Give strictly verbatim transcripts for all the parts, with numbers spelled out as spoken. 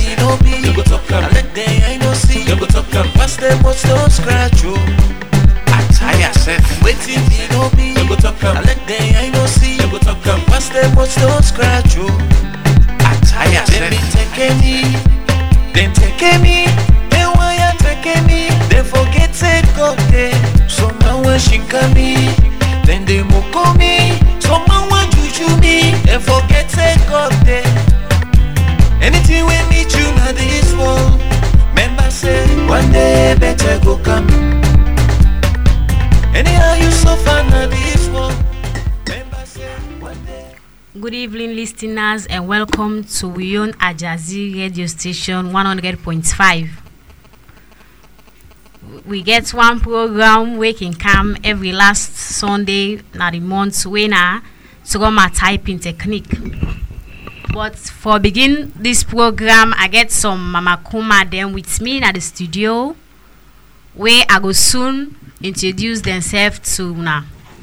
be no be. You go talk am. Let them I no see. You go talk am. Pass them but don't scratch you. I tire self. Waiting be no be. You go talk am. Let them I no see. You go talk am. Pass them but don't scratch you. I tire self. Them be taking me. Them taking me. Then why you taking me? They forget it go there. So now when she come me, then they moko me. So now when juju me, they forget it go there. Anything we meet you na this world. Remember say one day better go come. Anyhow you suffer na this world. Remember say one day. Good evening, listeners, and welcome to Wiyon Ajazi radio station one hundred point five. We get one program we can come every last Sunday na the month when na to go my typing technique. But for begin this program, I get some Mama Kuma them with me at the studio where I go soon introduce themselves to now.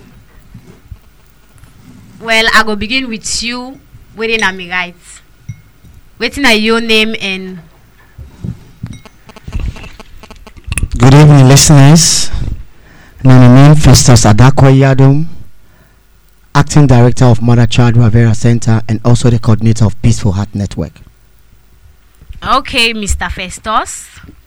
Well, I go begin with you. Waiting at me right. Waiting at your name and. Good evening, listeners. My name is Festus Adakwa-Yadom, Acting Director of Mother Child Rivera Center and also the coordinator of Peaceful Heart Network. Okay, Mister Festus.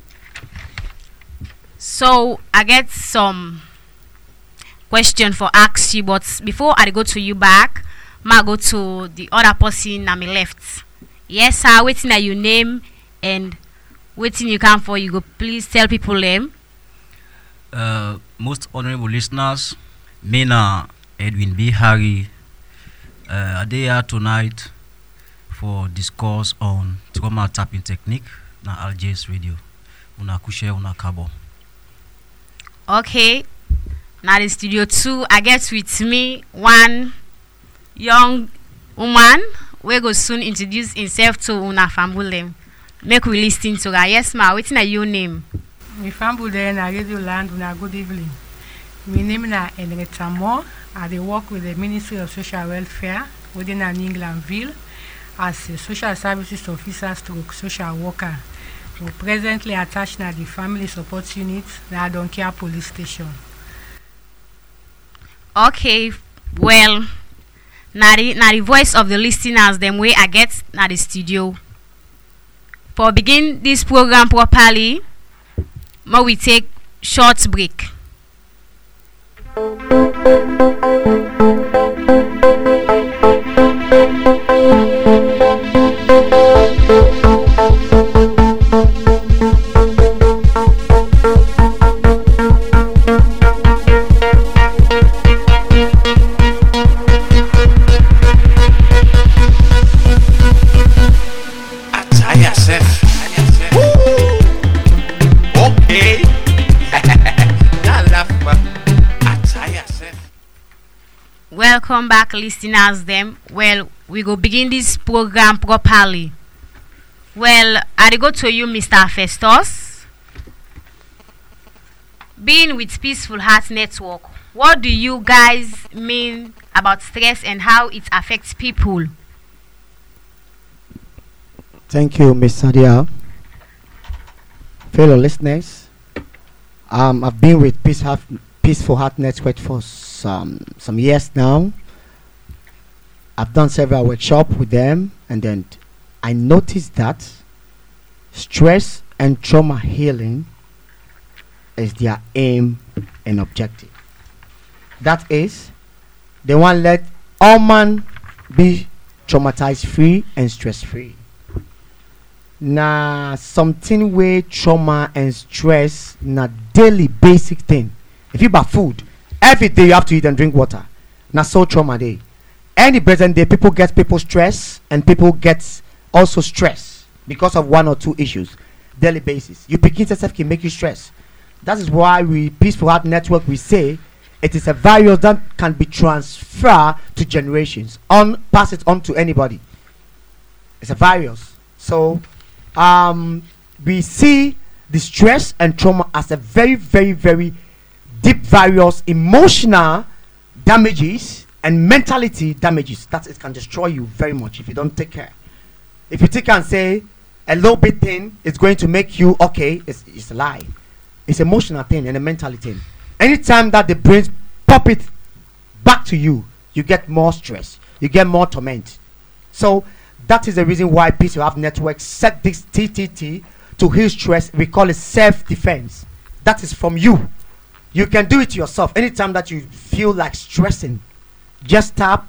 So I get some question for ask you, but before I go to you back, I go to the other person on my left. Yes, sir. Waiting at your name and waiting you come for. You go please tell people name. Uh, most honorable listeners, Mena Edwin B. Harry, uh, are here tonight for discourse on trauma tapping technique na Al J's radio. Una kushe una kabo. Okay. Now the studio two, I get with me one young woman. We go soon introduce himself to una family. Make we listen to her. Yes, ma. Waiting at your name. My family na radio land. Una good evening. My name na Henrietta Moore. I dey work with the Ministry of Social Welfare within an Englandville as a social services officer stroke social worker. We presently attached na the family support unit na Donkia police station. Okay, well, now the, now the voice of the listeners, them way I get na the studio. For begin this program properly, may we take short break. Welcome back, listeners. Them well, we go begin this program properly. Well, I go to you, Mister Festus. Being with Peaceful Heart Network, what do you guys mean about stress and how it affects people? Thank you, Miss Sadia. Fellow listeners, um, I've been with Peace Heart, Peaceful Heart Network for some some years now. I've done several workshops with them, and then I noticed that stress and trauma healing is their aim and objective. That is, they want to let all man be traumatized free and stress free. Now, something where trauma and stress na daily basic thing. If you buy food, every day you have to eat and drink water. Now, so trauma day. Any present day, people get people stress and people get also stress because of one or two issues. Daily basis. You pick it yourself can make you stress. That is why we Peaceful Heart Network we say it is a virus that can be transferred to generations. On pass it on to anybody. It's a virus. So um we see the stress and trauma as a very, very, very deep virus, emotional damages and mentality damages that it can destroy you very much if you don't take care. If you take care and say a little bit thing is going to make you okay. It's, it's a lie. It's emotional thing and a mental thing. Anytime that the brain pop it back to you, you get more stress. You get more torment. So that is the reason why Peace Have Network set this T T T to heal stress. We call it self-defense. That is from you. You can do it yourself. Anytime that you feel like stressing, just tap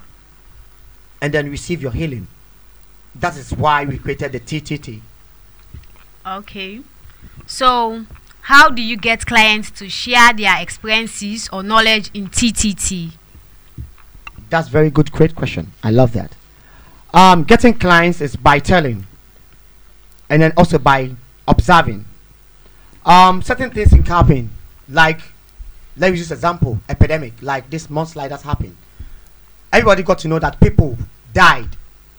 and then receive your healing. That is why we created the T T T. Okay. So, how do you get clients to share their experiences or knowledge in T T T? That's very good, great question. I love that. Um, getting clients is by telling, and then also by observing. Um, certain things can happen, like let me use example, epidemic, like this mudslide that's happened. Everybody got to know that people died,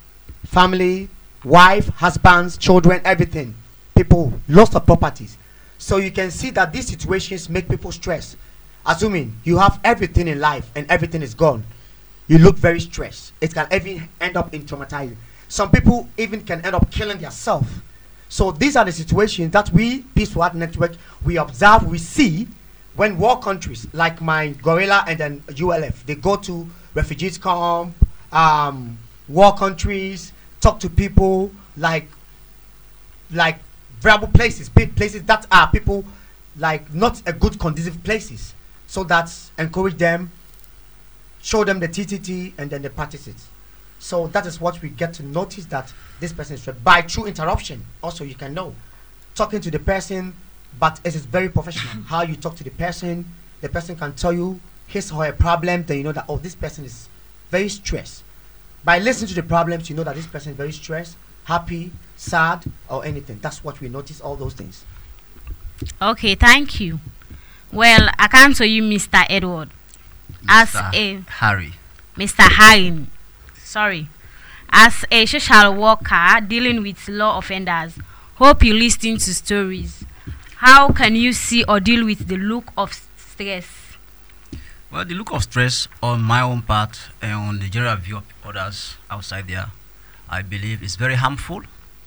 family, wife, husbands, children, everything. People lost their properties. So you can see that these situations make people stress. Assuming you have everything in life and everything is gone, you look very stressed. It can even end up in traumatizing. Some people even can end up killing themselves. So these are the situations that we, Peaceful Heart Network, we observe, we see when war countries like my Gorilla and then U L F, they go to refugees camp, um, war countries, talk to people like, like variable places, places that are people like not a good conducive places. So that's encourage them, show them the T T T, and then they practice it. So that is what we get to notice, that this person is stressed by true interruption. Also, you can know talking to the person, but it is very professional. How you talk to the person, the person can tell you his or her problem. Then you know that, oh, this person is very stressed. By listening to the problems, you know that this person is very stressed, happy, sad, or anything. That's what we notice. All those things. Okay, thank you. Well, I come to you, Mister Edward. As Mister a Harry. Mister Harry, sorry, as a social worker dealing with law offenders, hope you listen to stories. How can you see or deal with the look of stress? Well, the look of stress on my own part and on the general view of others outside there, I believe is very harmful.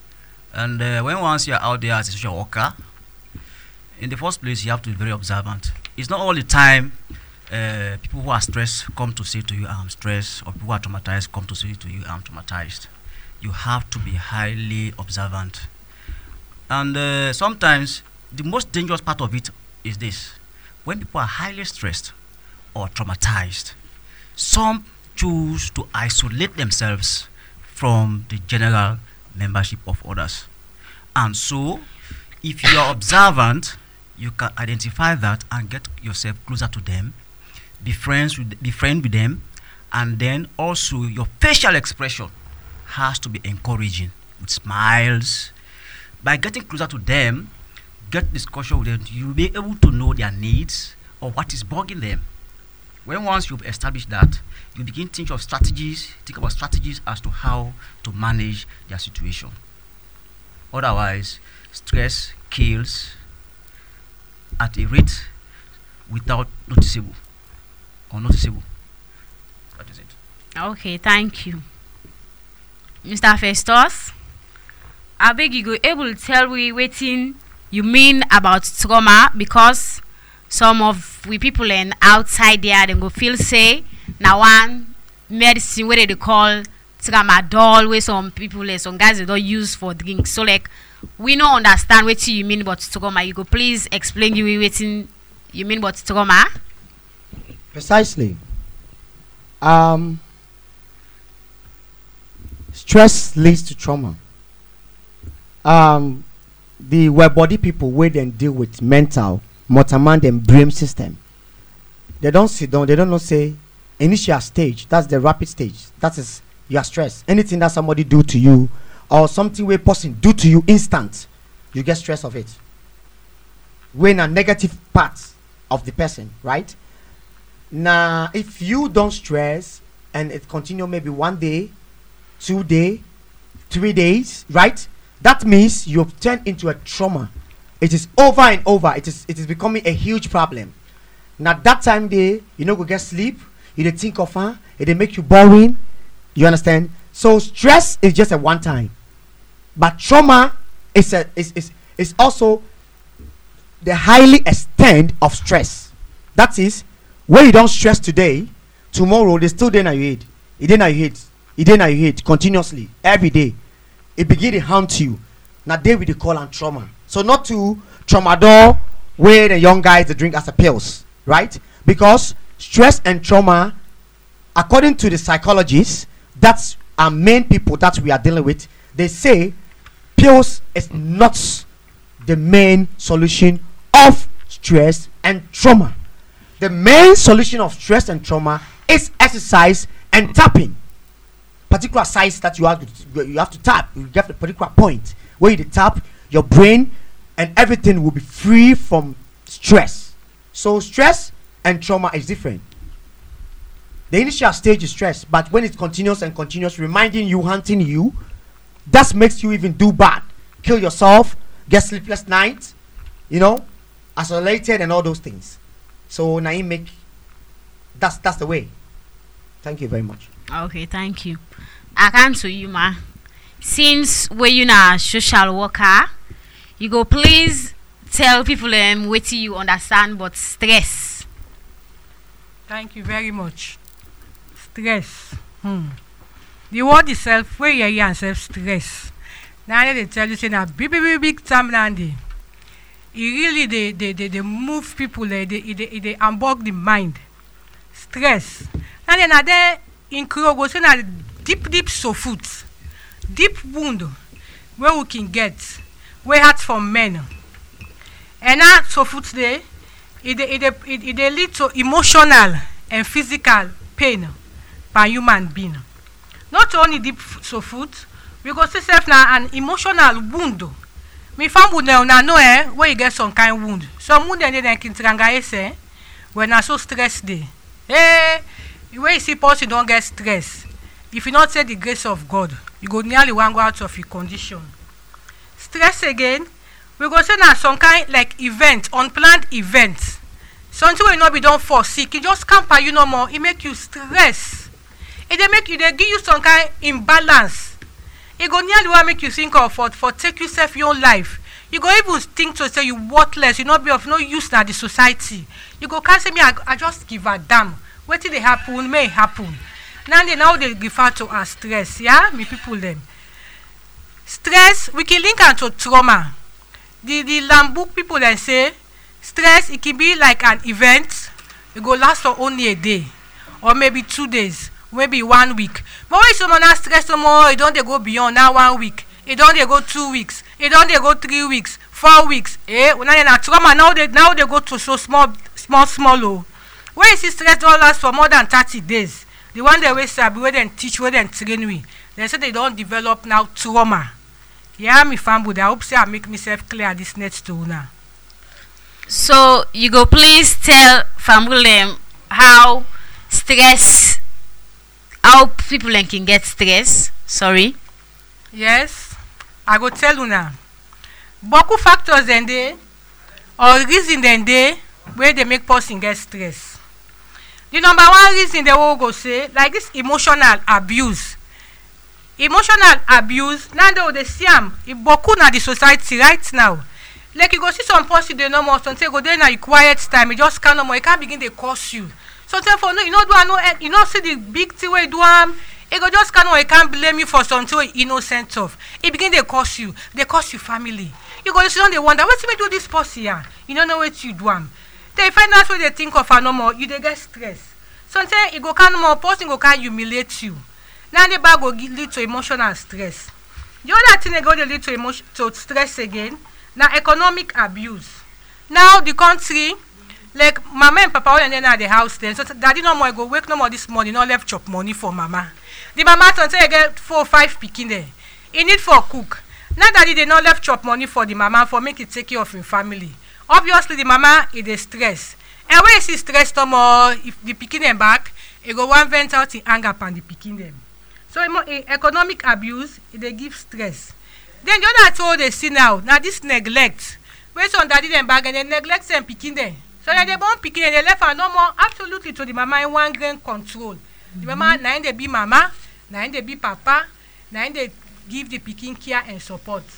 And uh, when once you're out there as a social worker, in the first place, you have to be very observant. It's not all the time uh, people who are stressed come to say to you, I'm stressed, or people who are traumatized come to say to you, I'm traumatized. You have to be highly observant. And uh, sometimes, the most dangerous part of it is this. When people are highly stressed or traumatized, some choose to isolate themselves from the general membership of others. And so, if you are observant, you can identify that and get yourself closer to them, be friends with, be friend with them, and then also your facial expression has to be encouraging with smiles. By getting closer to them, get discussion with them, you'll be able to know their needs or what is bugging them. When once you've established that, you begin to think of strategies, think about strategies as to how to manage their situation. Otherwise, stress kills at a rate without noticeable or noticeable. That is it. Okay, thank you. Mister Festus, I beg you go able to tell we waiting you mean about trauma, because some of we people in outside there they go feel say now one medicine where they call tramadol, where some people like some guys they don't use for drinks. So like we don't understand what you mean about trauma. You go please explain you waiting you mean about trauma. Precisely. Um, stress leads to trauma. Um, the web body people where then deal with mental, motor mind and brain system. They don't sit down. They don't know say initial stage. That's the rapid stage. That is your stress. Anything that somebody do to you or something where person do to you instant, you get stress of it. When a negative part of the person, right? Now, if you don't stress and it continue maybe one day, two day, three days, right? That means you've turned into a trauma. It is over and over. It is it is becoming a huge problem. Now that time day, you know, go get sleep. You dey think of her. It dey make you boring. You understand? So stress is just a one time, but trauma is a is is is also the highly extent of stress. That is, when you don't stress today, tomorrow they still there na you hate. It then you hate. It then you hate continuously every day. It begin to haunt you. Now they will call and trauma. So not to tramadol where the young guys they drink as a pills, right? Because stress and trauma, according to the psychologists, that's our main people that we are dealing with. They say pills is not the main solution of stress and trauma. The main solution of stress and trauma is exercise and tapping. Particular size that you have to, you have to tap. You get the particular point where you tap, your brain and everything will be free from stress. So stress and trauma is different. The initial stage is stress, but when it's continuous and continuous, reminding you, hunting you, that makes you even do bad, kill yourself, get sleepless nights, you know, isolated and all those things. So now you make that's that's the way. Thank you very much. Okay, thank you. I come to you, ma. Since we you na social worker, you go please tell people um what you understand but stress. Thank you very much. Stress. Hmm. The word itself, where you hear yourself stress. Now they tell you say na big big big big time nandy. It really they they they, they move people, they they they, they unbog the mind. Stress. And then are there in Krogo say na deep deep so food, deep wound where we can get, where heart from men. And now so food there, it it it it, it lead to emotional and physical pain by human being. Not only deep so food, we go see self na an emotional wound. Me fam wound now na know eh where you get some kind wound. Some wound then they can tranga say when I so stressed day. Hey, where you see person don't get stress. If you not say the grace of God, you go nearly one go out of your condition. Stress again, we go say na some kind like event, unplanned event. Something will not be done for sick. It just can't you no more. It make you stress. It they make you they give you some kind imbalance. It go nearly what make you think of for, for take yourself your life. You go even think to say you worthless, you not be of no use na the society. You go can't say me I, I just give a damn. What did they happen may happen. Now they now they refer to as stress, yeah? Me people them. Stress, we can link into trauma. The the Lambuk people then say stress it can be like an event. It go last for only a day. Or maybe two days, maybe one week. But when someone has stress no more, it don't they go beyond now one week. It don't they go two weeks. It don't they go three weeks, four weeks. Eh? When I trauma now they now they go to so small small small oh. When you see stress don't last for more than thirty days. The one they always sabi where they teach, where they train we. They say they don't develop now trauma. Yeah, me family. I hope say I make myself clear this next to now. So you go please tell family them how stress, how people them can get stress. Sorry. Yes, I go tell you now. Boku factors then they or reason then they where they make person get stress. The number one reason they will go say like this emotional abuse. Emotional abuse now they will see am if boku na the society right now. Like you go see some person they no more something go there na a quiet time, you just can't no more, you can't begin to curse you. Something for no, you know do I know you know see the big thing where you do am, it go just can't no, you can't blame you for something where you innocent of. It begin to curse you, they curse your family. You go sit down they wonder what's me do this person here? You don't know what you do am. They find out what they think of her no more, you they get stress. Sometimes it go can no more, person go can humiliate you. Now the bag go lead to emotional stress. The other thing they go to lead to emotion to stress again. Now economic abuse. Now the country, like mama and papa when they at the house then, so daddy no more go wake no more this morning, no left chop money for mama. The mama sometimes get four or five pikin there. He need for cook. Now daddy they no left chop money for the mama for make it take care of him family. Obviously the mama is the stress. And when you see stress no more, if the pikin them back, it go one vent out in anger upon the pikin them. So economic abuse, it they give stress. Then the other told they see now, now this neglect. When some daddy them back and they neglect them picking them. So then they born picking and they left her no more absolutely to the mama in one grain control. Mm-hmm. The mama, now they be mama, now they be papa, now they give the picking care and support.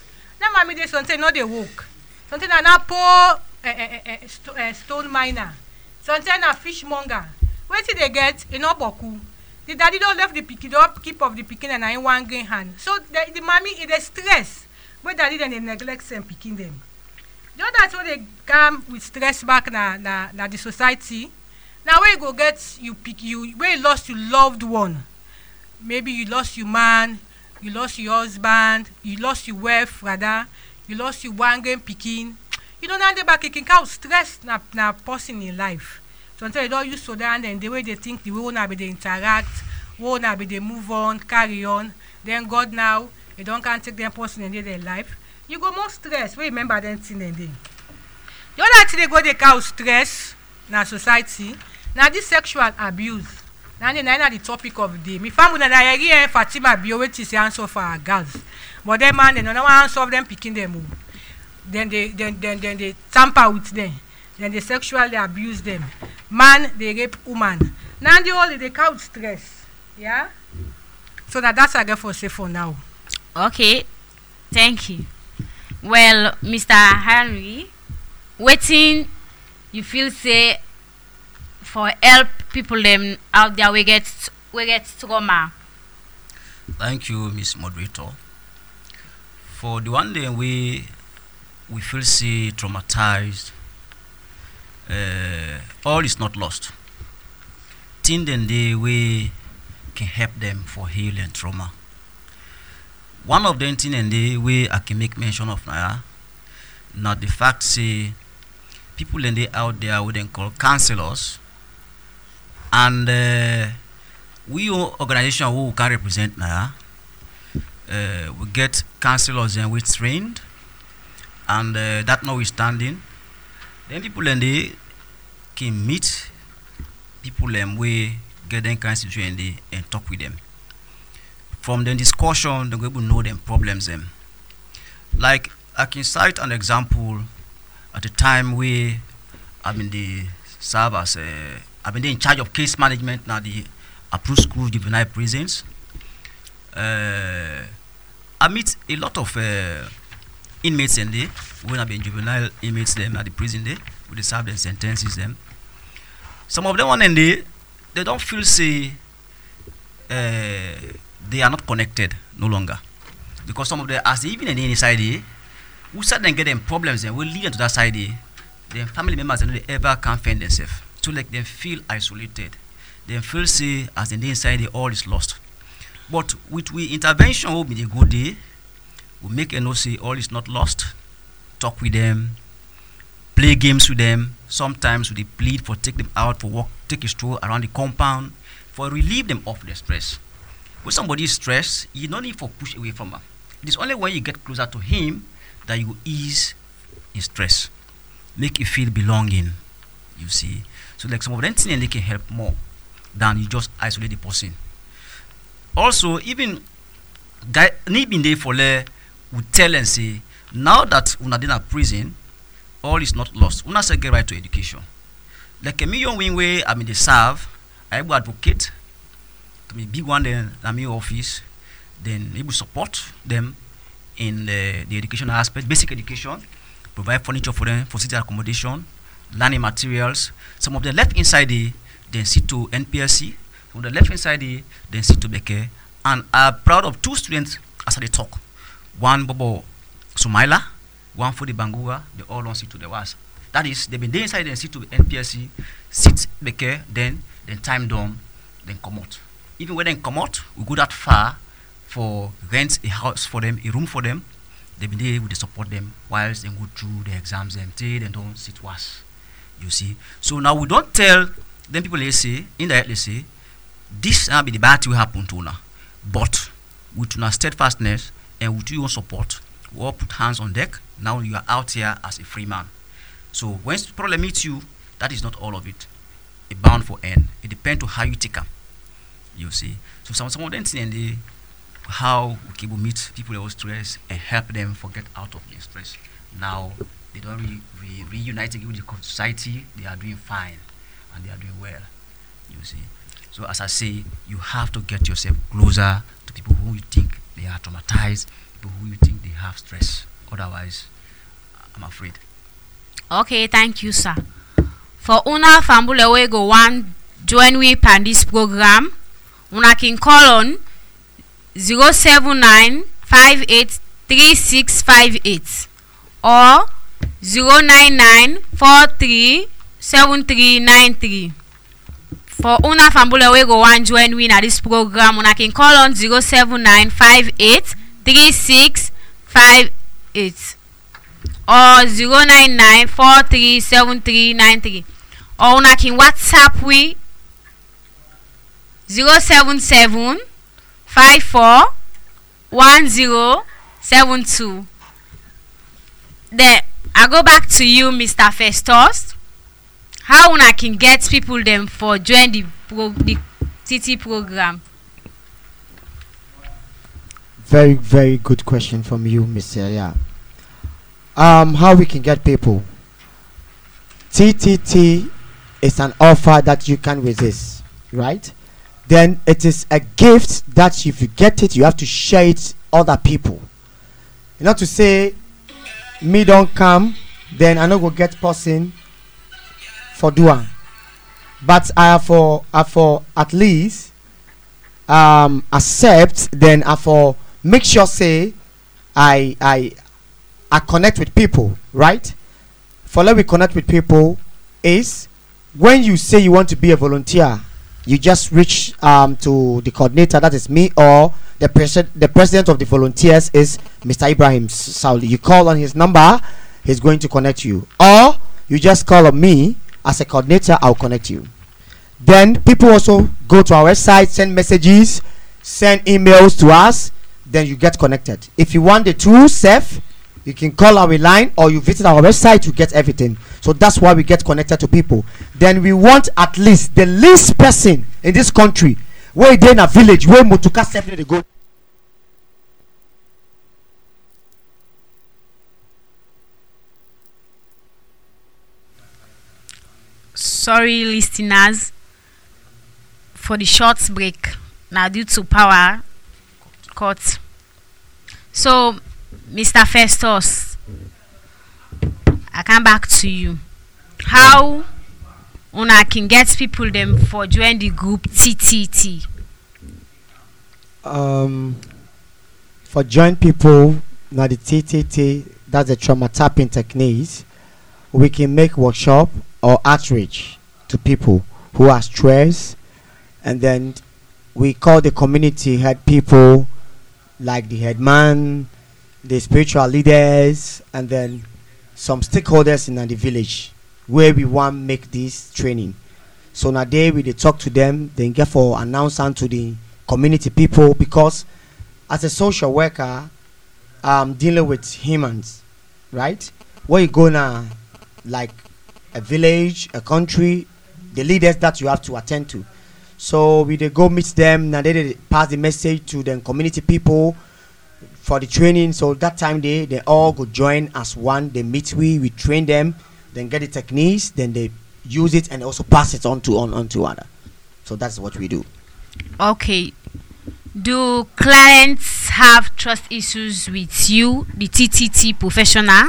Now mommy dey something no dey work. Something na na poor uh, uh, uh, st- uh, stone miner. Something na fishmonger. Wetin dey get e no boku. The daddy don left the pikin, don keep of the pikin and na him wan gain hand. So the, the mommy e dey stress. Wey daddy dem dey neglect same pikin dem. The other wey dey come with stress back na na na the society. Na where you go get you pick you where you lost your loved one. Maybe you lost your man, you lost your husband, you lost your wife rather, you lost your one game pikin. You don't know back kicking out stress na na person in life. Sometimes you don't use so that and the way they think, the way una be they interact, way una be they move on, carry on. Then God now, you don't can't take them person in their life. You go more stress. We remember them thing and then. The other thing they go they cause stress na society. Now this sexual abuse. Now na the topic of the day. Me family na na here Fatima be always say answer for our girls. But them man they no one answer them picking them. Then they then then then they tamper with them. Then they sexually abuse them. Man they rape woman. Now the only they cause stress. Yeah. So that that's I get for say for now. Okay, thank you. Well, Mister Henry, waiting you feel say for help people them out there we get we get trauma. Thank you, Miss Moderator. For the one day we we feel say traumatized, uh, all is not lost. Tin then day we can help them for healing trauma. One of them thing and the way I can make mention of now, not the fact say people in the out there would then call counselors, and uh, we organization who can represent now, uh, we get counselors and we trained, and uh, that notwithstanding, then people in the can meet people and we get them kind of situation and talk with them. From the discussion, they're able to know them problems them. Like I can cite an example at the time we I've been the serve as uh, I've been in charge of case management now the approved school juvenile prisons. Uh, I meet a lot of uh, inmates in there when I've been juvenile inmates them at the prison there, we serve their sentences them. Some of them one in there, they don't feel say uh, they are not connected no longer, because some of them, as they even in the inside here, who said then get them problems and will lead them to that side here, their family members and they ever can't find themselves. So like they feel isolated, they feel say as in the inside here all is lost. But with we intervention will be the good day, we make a no say all is not lost. Talk with them, play games with them. Sometimes we plead for take them out for walk, take a stroll around the compound, for relieve them of the stress. When somebody is stressed, you don't need to push away from her. It is only when you get closer to him that you ease his stress, make you feel belonging. You see, so like some of them things they can help more than you just isolate the person. Also, even guy need been there for le would tell and say now that una in a prison, all is not lost. Una say get right to education. Like a million wing way I mean they serve, I will advocate. Me big one then I'm in office, then able to support them in the, the educational aspect, basic education, provide furniture for them, for city accommodation, learning materials. Some of them left inside the then sit to N P S C, from the left inside the then sit to Beke, and I'm proud of two students as they talk. One Bobo Sumaila, one for the Bangura, they all don't sit to the was. That is, they've been there inside and sit to N P S C, sit Beke, then then time down, then come out. Even when they come out, we go that far for rent a house for them, a room for them. They be there to support them whilst they go through the exams and they don't sit worse. You see. So now we don't tell them people they say, indirectly say, this will be the bad thing will happen to una. But with una steadfastness and with your support, we all put hands on deck. Now you are out here as a free man. So when problem meets you, that is not all of it. A bound for end. It depends on how you take them. You see, so some some of them and the how we can meet people who are stressed and help them forget out of their stress. Now they don't re, re, reunite with the society. They are doing fine and they are doing well. You see, so as I say, you have to get yourself closer to people who you think they are traumatized, people who you think they have stress Otherwise, I'm afraid. Okay, thank you, sir. For una family we go one join we pan this program, una can call on zero seven nine five eight three six five eight or zero nine nine four three seven three nine three. For una family we go one join we na this program, una can call on zero seven nine five eight three six five eight or zero nine nine four three seven three nine three, or una can WhatsApp we zero seven seven five four one zero seven two. Then I go back to you, Mister Festus. How una can get people them for join the pro the T T program? Very, very good question from you, Mister Yeah. Um, how we can get people? T T T is an offer that you can resist, right? Then it is a gift that if you get it, you have to share it other people. Not to say me don't come, then I no go get person for doing. But I have for I for at least um accept, then I for make sure say I I I connect with people, right? For let me connect with people is when you say you want to be a volunteer, you just reach um to the coordinator, that is me, or the president the president of the volunteers is Mister Ibrahim Sauli. You call on his number, he's going to connect you, or you just call on me as a coordinator, I'll connect you. Then people also go to our website, send messages, send emails to us, then you get connected. If you want the tool safe, you can call our line or you visit our website to get everything. So that's why we get connected to people. Then we want at least the least person in this country where they in a village where motuka safely they go. Sorry, listeners, for the short break. Now due to power cut. So, Mister Festus, I come back to you. How una can get people them for join the group T T T? Um, for join people now the T T T, that's the trauma tapping techniques. We can make workshop or outreach to people who are stressed, and then we call the community head people like the headman, the spiritual leaders, and then some stakeholders in the village where we want make this training. So now they we dey talk to them, then get for announcement to the community people, because as a social worker, um dealing with humans, right? Where you go now, like a village, a country, the leaders that you have to attend to. So we they go meet them, now they, they pass the message to the community people for the training. So that time they they all go join as one. They meet we we train them, then get the techniques, then they use it and also pass it on to on, on to other. So that's what we do. Okay. Do clients have trust issues with you, the T T T professional?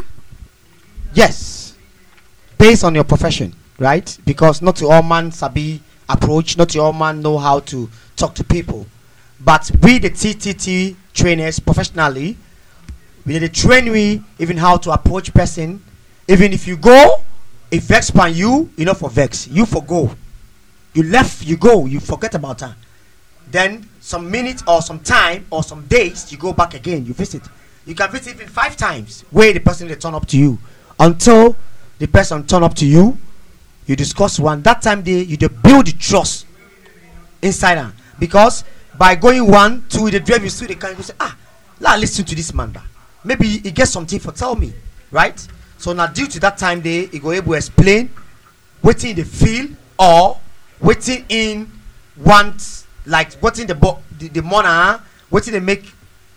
Yes, based on your profession, right? Because not all man sabi approach, not all man know how to talk to people. But we the T T T trainers professionally, we the train we even how to approach person. Even if you go, if vex pan you, you know for vex, you for go. You left, you go, you forget about her. Then some minutes or some time or some days, you go back again, you visit. You can visit even five times where the person they turn up to you. Until the person turn up to you, you discuss one. That time they you they build the trust inside her. Because by going one, two, the drive you see the kind, you say, ah, let listen to this man. Ba. Maybe he gets something for tell me, right? So now due to that time they he go able to explain what's in the field or what's in want, like what's in the bo- the, the money, what's in they make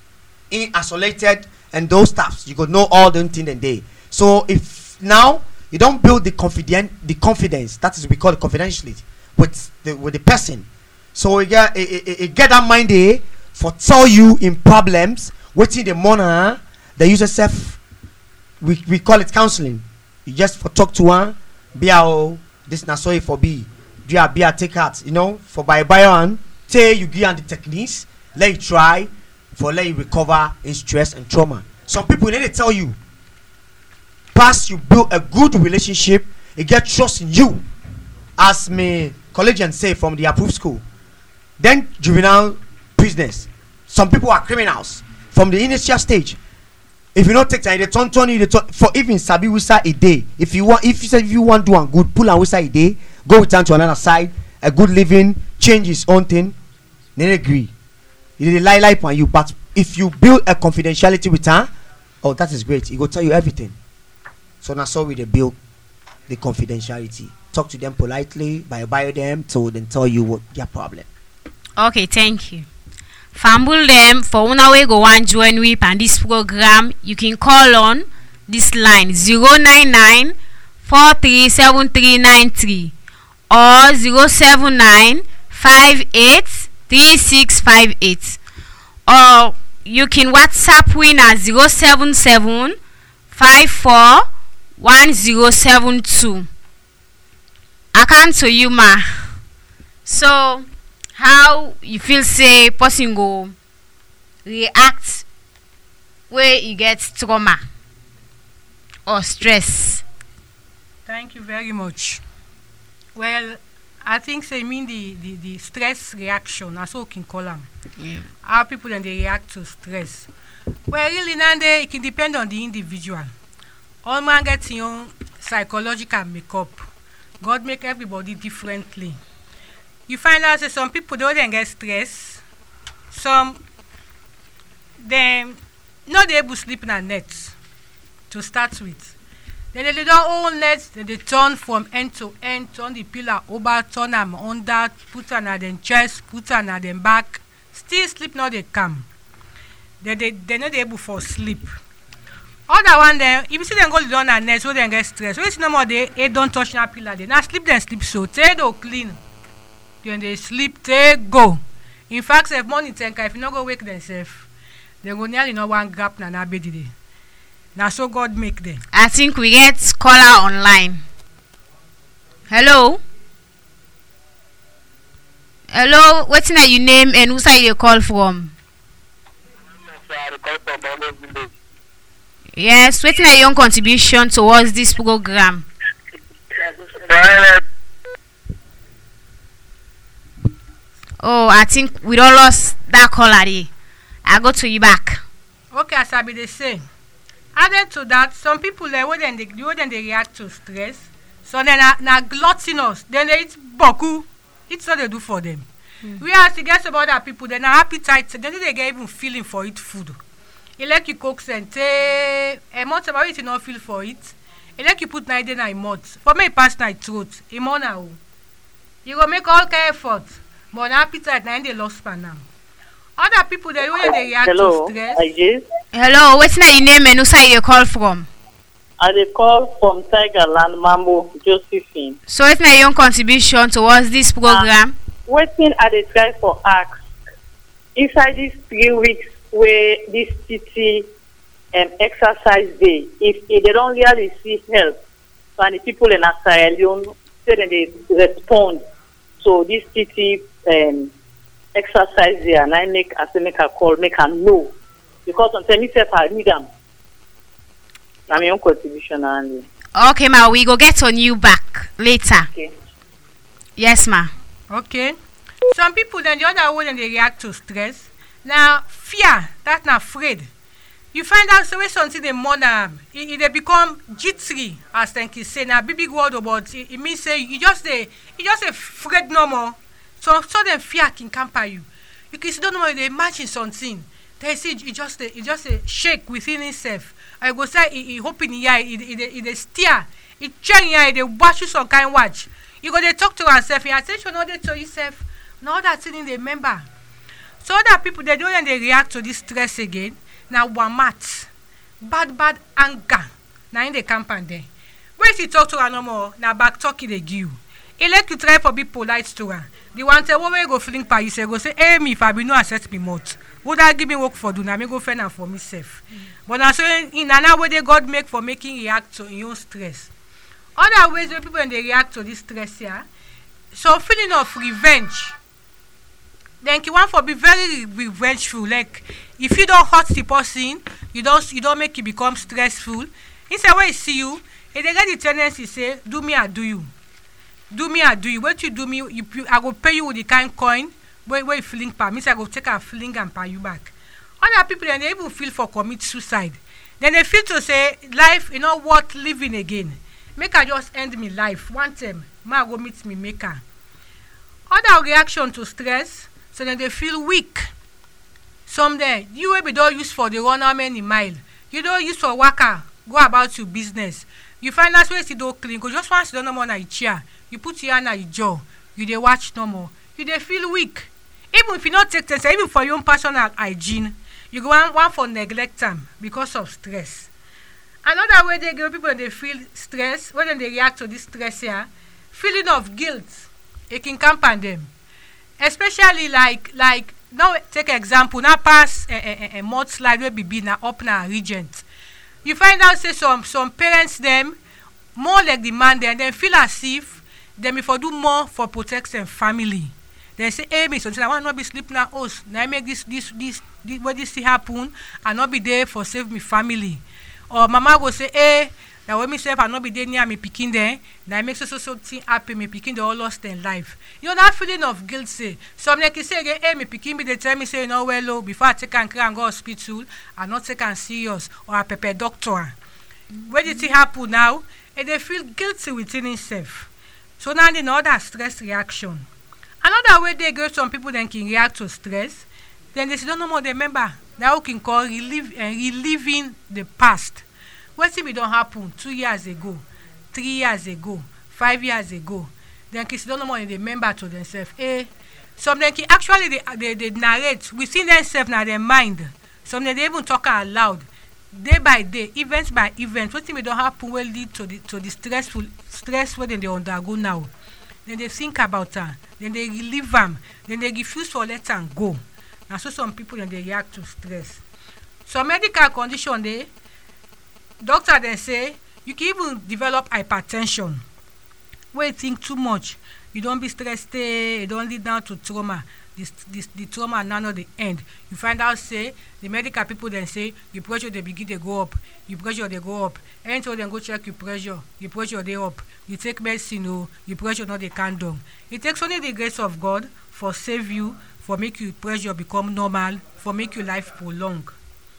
in isolated and those stuffs. You go know all the thing and they. So if now you don't build the confident the confidence, that is what we call it confidentiality with the with the person. So you get it get that mind there for tell you in problems, waiting the money they use yourself we we call it counseling. You just for talk to one, be our this na sorry for be, do a be a take heart, you know, for by by one, say you give and the techniques, let you try, for let you recover in stress and trauma. Some people need to tell you, past you build a good relationship, you get trust in you, as me collegians say from the approved school. Then juvenile business. Some people are criminals from the initial stage. If you don't take time, they turn turn you turn, for even sabi wisa a day. If you want, if you say if you want do one good, pull and wisa a day, go with time to another side, a good living, change his own thing. They agree. They lie lie on you, but if you build a confidentiality with her, oh that is great. He go tell you everything. So now so we they build the confidentiality. Talk to them politely, by buy them, so then tell you what their problem. Okay, thank you. Fambul them for una we go one join we on this program. You can call on this line zero nine nine four three seven three nine three or zero seven nine five eight three six five eight, or you can WhatsApp win at zero seven seven five four one zero seven two. I come to you, ma. So how you feel say person go react where you get trauma or stress? Thank you very much. Well, I think say mean the, the, the stress reaction, that's what we can call them. Yeah. How people then they react to stress. Well, really, Nande, it can depend on the individual. All man gets your own psychological makeup. God make everybody differently. You find out that some people don't get stress. Some them not able to sleep in a net to start with. Then they don't own nets, then they turn from end to end, turn the pillar over, turn them under, put on at them chest, put on at them back. Still sleep not they come. Then they they're not able for sleep. Other one then, if you see them go down a net, so they get stress. So it's no more they, they don't touch that pillar. They now sleep then sleep so they don't clean. Then they sleep, they go. In fact, if morning tanker, if you not go wake themselves, they go nearly no one gap na na bed day. Now so God make them. I think we get caller online. Hello. Hello, what's your name and who say you call from? Yes, what's your young contribution towards this program? Oh, I think we don't lost that call already. I go to you back. Okay, as I be the same. Added to that, some people they when they when they react to stress, so then na, na gluttonous. Then they eat boku. It's what they do for them. Mm. Whereas you get some other people, then are appetite, then they get even feeling for it food. You like you cook and say a month about it, you not feel for it. You like you put nine day nine months. For me, pass night throat. A month now. You go make all kind of effort. But appetite nine day lost for now. Other people they when they react Hello, to stress. Ajay. Hello, what's your name and who say you call from? I dey call from Tigerland, Mambo, Josephine. So what's your young contribution towards this program? Uh, waiting I dey try for ask. Inside these three weeks where this T T um, exercise day, if, if they don't really see help, and the people in Sierra Leone say that they respond to this T T um, exercise day, and I make I say make a call, make a know. Because until me self I need them. I'm your own contribution only. Okay, ma, we go get on you back later. Okay. Yes, ma. Okay. Some people then the other way then they react to stress. Now fear, that's not afraid. You find out so when something they mother it, it they become jittery, as thank you say now big big word about it, it means say you just say you just say afraid no more. So so then fear can camper you. You can see don't know they imagine something. They see it just it just a shake within itself. I go say it hoping here it it it steer. It check here they watch you some kind watch. You go they talk to yourself, your attention all they to yourself. Now that thing they remember. So other people they don't they react to this stress again. Now wamat. Bad bad anger. Now in the campaign there. When you talk to her no more, now back talking they give. he like to try for be polite to her. The one say, "What way go feeling pa?" You say, "Go say, hey me if I be no accept me mouth. Would I give me work for do? Now me go find am for myself." Mm. But now so in another way they God make for making react to your own stress. Other ways where people when they react to this stress here, so feeling of revenge. Then you want for be very revengeful. Like if you don't hurt the person, you don't you don't make it become stressful. Instead when he see you, if they get the tendency say, "Do me, I do you." Do me, I do you. What you do me, you, you, I go pay you with the kind coin where where you feeling pa. Means I go take a feeling and pay you back. Other people then they even feel for commit suicide. Then they feel to say life is not worth living again. Make I just end me life. One time, ma go meet me maker. Other reaction to stress, so then they feel weak. Someday you will be don't use for the run how many mile. You don't use for worker. Go about your business. You find that way you don't clean. Go just once you don't know more na your chair. You put your hand on your jaw. You dey watch no more. You dey feel weak. Even if you not take things, even for your own personal hygiene, you go want, want for neglect them because of stress. Another way they give people they feel stress, when they react to this stress here, feeling of guilt, it can accompany them. Especially like like now take example, now pass a, a, a, a month slide will be be now up now regent. You find out say some some parents them more like the man there and then feel as if them if I do more for protect them family. They say, hey, me, so I want not be sleeping at us. Now I make this, this, this, this, what this happen, and not be there for save me family. Or mama go say, hey, now when me say I not be there near me picking there, now I make so so something happen, me picking the all lost their life. You know that feeling of guilt, say. Some like you say again, hey, me picking me, they tell me say, you know, well, oh, before I take and cry and go hospital, I not take and serious, or a pepper doctor. When did it happen now? And they feel guilty within himself. So now they know that stress reaction. Another way they go, some people then can react to stress, then they say, don't know more, they remember, that we can call relive, uh, reliving the past. What if it don't happen two years ago, three years ago, five years ago? Then they don't know more, they remember to themselves. Eh, some then can actually they, they, they narrate within themselves now their mind. Some then they even talk out loud. Day by day, events by events, what thing don't happen will lead to the to the stressful stress what they undergo now. Then they think about her, then they relieve them, then they refuse to let them go. And so some people then they react to stress. So medical condition they doctor then say you can even develop hypertension. When you think too much, you don't be stressed, you don't lead down to trauma. This, this, the trauma now not the end. You find out say the medical people then say your pressure they begin to go up, your pressure they go up. Anytime then go check your pressure, your pressure they up. You take medicine, oh, your pressure not they can down. It takes only the grace of God for save you, for make your pressure become normal, for make your life prolong.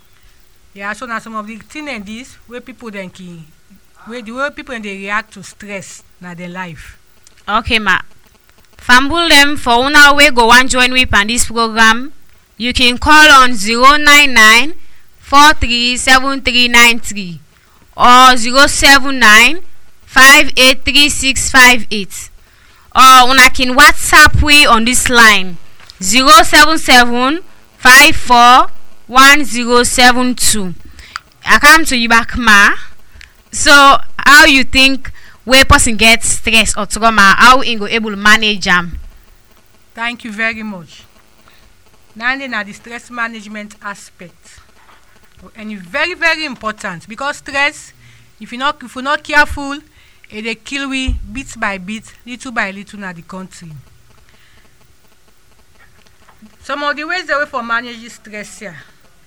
Yeah, so now some of the things and this where people then can, where the way people then they react to stress na their life. Okay, ma. Fambul them for una way go one join with on this program. You can call on zero nine nine four three seven three nine three or zero seven nine five eight three six five eight. Or una can WhatsApp we on this line zero seven seven five four one zero seven two. I come to you back, ma. So how you think where person gets stress or trauma, how you go able to manage them? Thank you very much. Now then at the stress management aspect. And it's very, very important because stress, if you're not if you're not careful, it they kill we bit by bit, little by little in the country. Some of the ways the way for managing stress here.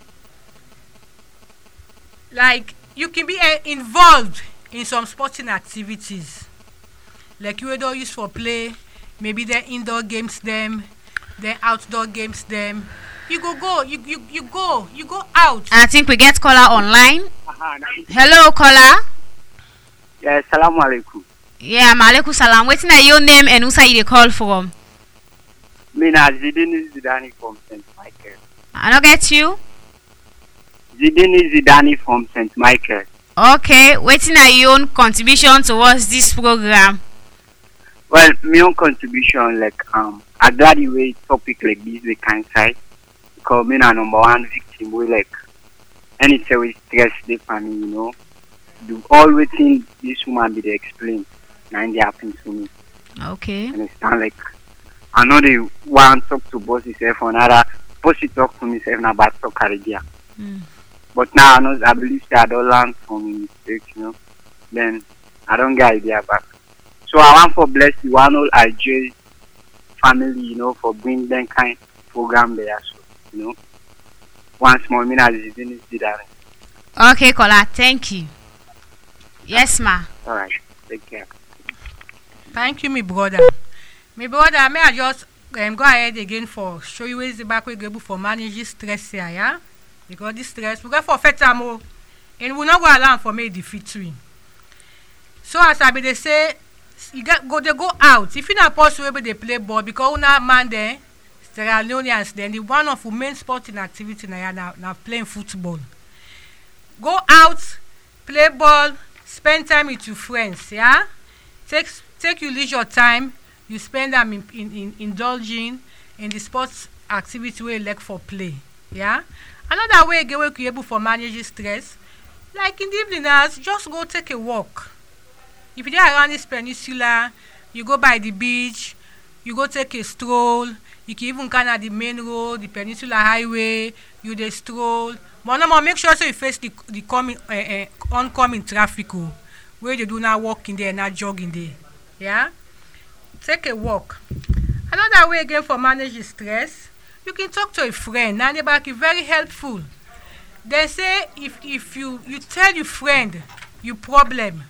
Like you can be uh, involved in some sporting activities. Like you don't use for play, maybe they're indoor games them, they're outdoor games them. You go go, you you, you go, you go out. I think we get caller online. Uh-huh. Hello caller. Yeah, salamu alaikum. Yeah, malaikum salam. What's your name and who say you call from? Me na Zidane Zidane from Saint Michael. I don't get you. Zidane Zidane from Saint Michael. Okay, what's your own contribution towards this program? Well, my own contribution, like um, I glad you way topic like this we can say because me na number one victim. We like anything we stress the family, you know. Do all waiting this woman be the explain, and it happen to me. Okay. Understand? Like, I know they want talk to boss himself or another. Boss he talk to himself now about talk Caribbean. Mm. But now I know I believe that I don't learn from my mistakes, you know. Then I don't get idea back. So I want for bless you one all I J family, you know, for bring them kind program there, so you know. Once more, me as you finish that. Okay, Kola, thank you. Yes, ma. All right, take care. Thank you, my brother. My brother, may I just um, go ahead again for show you ways the back way able for managing stress here, yeah? Because this stress, we go for fetamo, and we not go allow for me defeat you. So as I be they say, you get go they go out. If you not possible they play ball because una man there, Sierra Leoneans then the one of the main sporting activity now now now playing football. Go out, play ball, spend time with your friends, yeah? Take take your leisure time, you spend them in, in, in indulging in the sports activity where you like for play, yeah? Another way again we be able for managing stress, like in the evening hours, just go take a walk. If you're around this peninsula, you go by the beach, you go take a stroll, you can even kind of the main road, the peninsula highway, you dey stroll. But no more, make sure so you face the the coming uh, uh, oncoming traffic oh, where they do not walk in there, not jogging there. Yeah? Take a walk. Another way again for managing stress, you can talk to a friend. Now they back is very helpful. They say if if you you tell your friend your problem,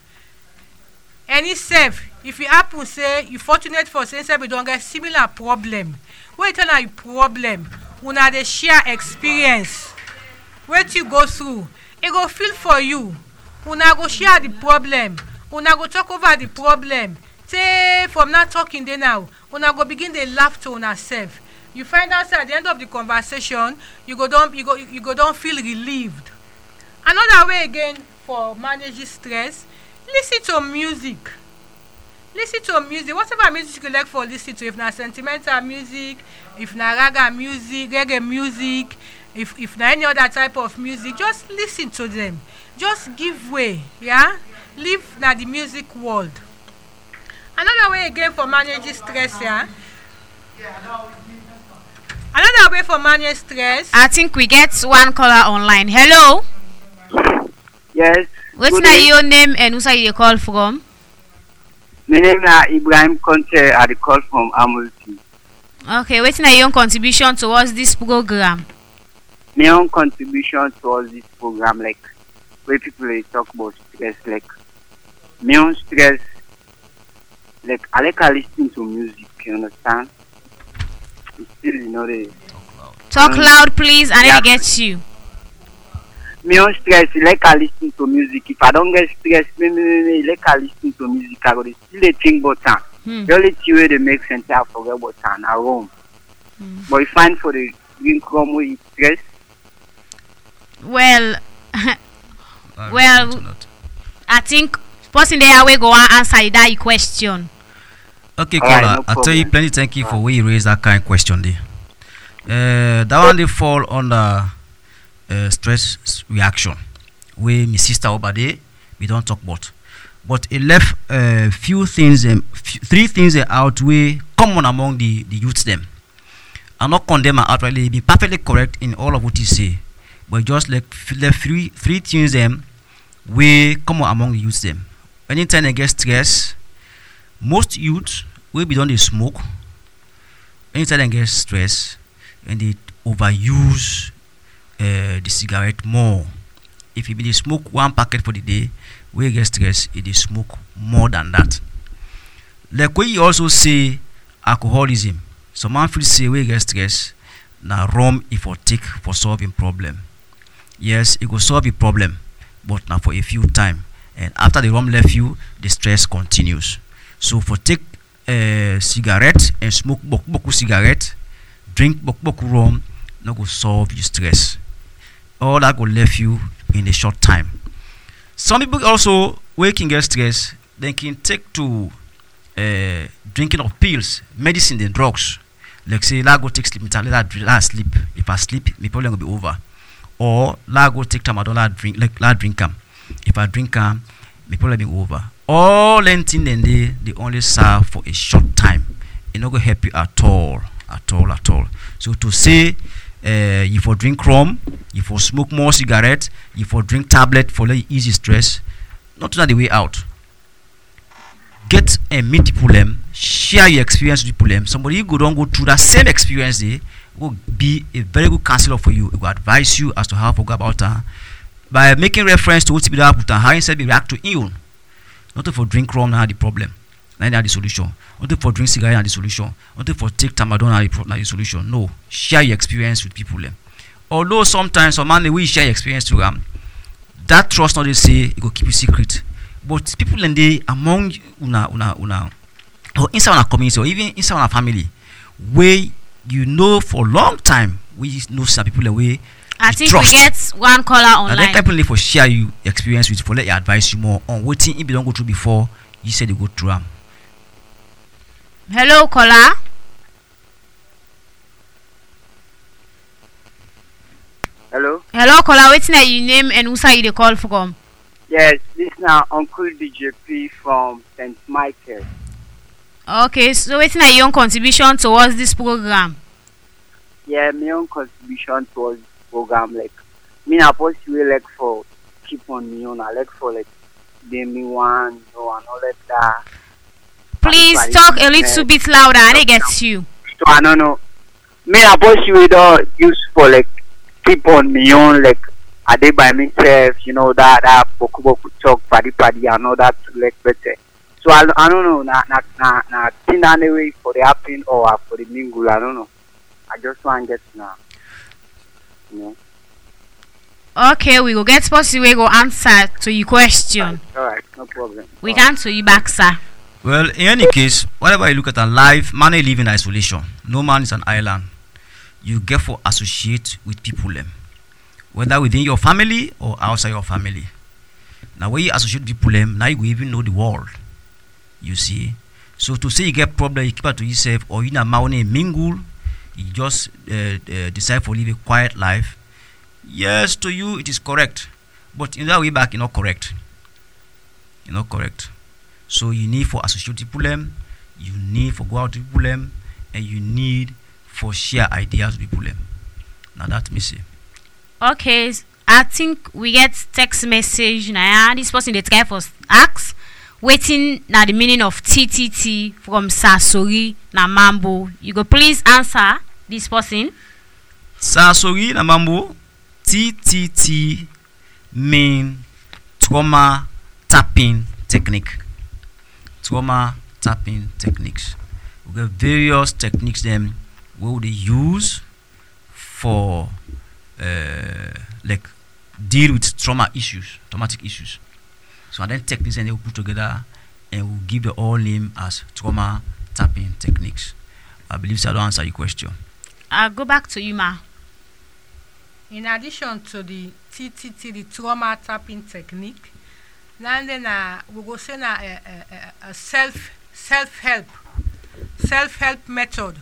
and he self, if you happen say you fortunate for saying say we don't get similar problem, wait tell your problem, una dey share experience. What you go through, it go feel for you. Una go share the problem. Una go talk over the problem. Say from not talking there now, una go begin to laugh to una self. You find out at the end of the conversation, you go don't you go you go don't feel relieved. Another way again for managing stress, listen to music. Listen to music. Whatever music you like for listen to. If na sentimental music, if na raga music, reggae music, if if na any other type of music, just listen to them. Just give way, yeah? Live na the music world. Another way again for managing stress, yeah? Another way for managing stress. I think we get one caller online. Hello. Yes. What's na your name and who's you call from? My name is Ibrahim Conte. I call from Amulti. Okay, what's na your contribution towards this program? My own contribution towards this program, like where people they talk about stress, like my own stress, like I like to listen to music. You understand? It's still, you know, the Talk um, loud, please. I need yeah. to get you. Me on stress, like I listen to music. If I don't get stressed, me, me, me, me, like I listen to music. I go to still a think about time. Hmm. The only thing where they make sense, I forget about time. I roam. Hmm. But if find for the green crumb with stress. Well, Uh, well, not- not. I think person there we go and answer that question. Okay, Alright, caller. no I tell you problem. plenty. Thank you for where you raise that kind of question there. Uh, that one they fall under uh, stress s- reaction. Where my sister over there, we don't talk about. But it left a uh, few things, um, f- three things that outweigh common among the the youths them. I'm not condemn her outrightly. Be perfectly correct in all of what you say, but just like f- left three three things them way common among the youths them. Anytime they get stress, most youths will be done they smoke. Anytime they get stress and they overuse uh, the cigarette more. If you be they smoke one packet for the day, we get stress, it they smoke more than that. Like when you also say alcoholism, some man feel say we get stress, now rum if for take for solving problem. Yes, it will solve the problem, but now for a few time. And after the rum left you, the stress continues. So for take a uh, cigarette and smoke boku boku cigarette, drink boku boku rum, no go solve your stress. All that will left you in a short time. Some people also when can get stress, they can take to uh, drinking of pills, medicine, and drugs. Like say, la go take sleep, let that let that sleep. If I sleep, my problem will be over. Or la go take tramadol, la drink like la drink 'em. If I drink 'em, my problem will be over. all anything then they they only serve for a short time. It not gonna help you at all, at all, at all. So to say uh, you for drink rum, you for smoke more cigarette, you for drink tablet for like easy stress, not that the way out. Get and meet people them, share your experience with people them. Somebody who go don't go through that same experience they will be a very good counselor for you. It will advise you as to how to go about that by making reference to what's been happened and how instead be react to you. Not for drink rum now the problem. Now the solution. Not for drink cigarette now the solution. Not for take tamadol now the, pro- now the solution. No. Share your experience with people them. Although sometimes some man they will share your experience to them. That trust not they say it will keep you secret. But people and they among una una una or inside our community or even inside our family where you know for a long time we know some people away. I think trust. we get one caller online. And then people for share you experience with for let you advise you more on what thing if you don't go through before you said you go through them. Hello, caller. Hello? Hello, caller. Waiting at your name and who say you the call from? Yes, this now Uncle D J P from Saint Michael. Okay, so waiting at your own contribution towards this program. Yeah, my own contribution towards this program, like, me na possibly like for keep on me on, I like for like, the me one, you know, and all that. Please And talk a quality, little bit louder and it gets you. So I don't know. Me na possibly don't use for like, keep on me on, like, I did by myself, you know, that, that, boku boku talk, paddy paddy, and all that, to like, better. So I, I don't know, na, na, na, na, thing anyway for the happen or for the mingle, I don't know. I just want to get now. You know. Okay, we will get possible we go answer to your question. Alright, no problem. We can to you back, sir. Well, in any case, whatever you look at in life, man live in isolation. No man is an island. You get for associate with people them. Whether within your family or outside your family. Now when you associate with people them, now you even know the world. You see. So to say you get problem, you keep it to yourself, or you na maone mingle, you just uh, uh, decide to live a quiet life. Yes, to you it is correct, but in that way back, you're not correct. You're not correct. So you need for associate with people them, you need for go out with people them, and you need for share ideas with people them. Now that me say. Okay, I think we get text message now. This person they try for ask waiting now the meaning of T T T from Sasori na Mambo. You go please answer this person. Sasori na Mambo, T T T mean trauma tapping technique. Trauma tapping techniques. We got various techniques them where they use for uh, like deal with trauma issues, traumatic issues. So and then techniques and they will put together and will give the all name as trauma tapping techniques. I believe so I don't answer your question. I'll go back to you, ma. In addition to the T T T, the trauma tapping technique, now then uh, we go say na a, a, a self self help self help method.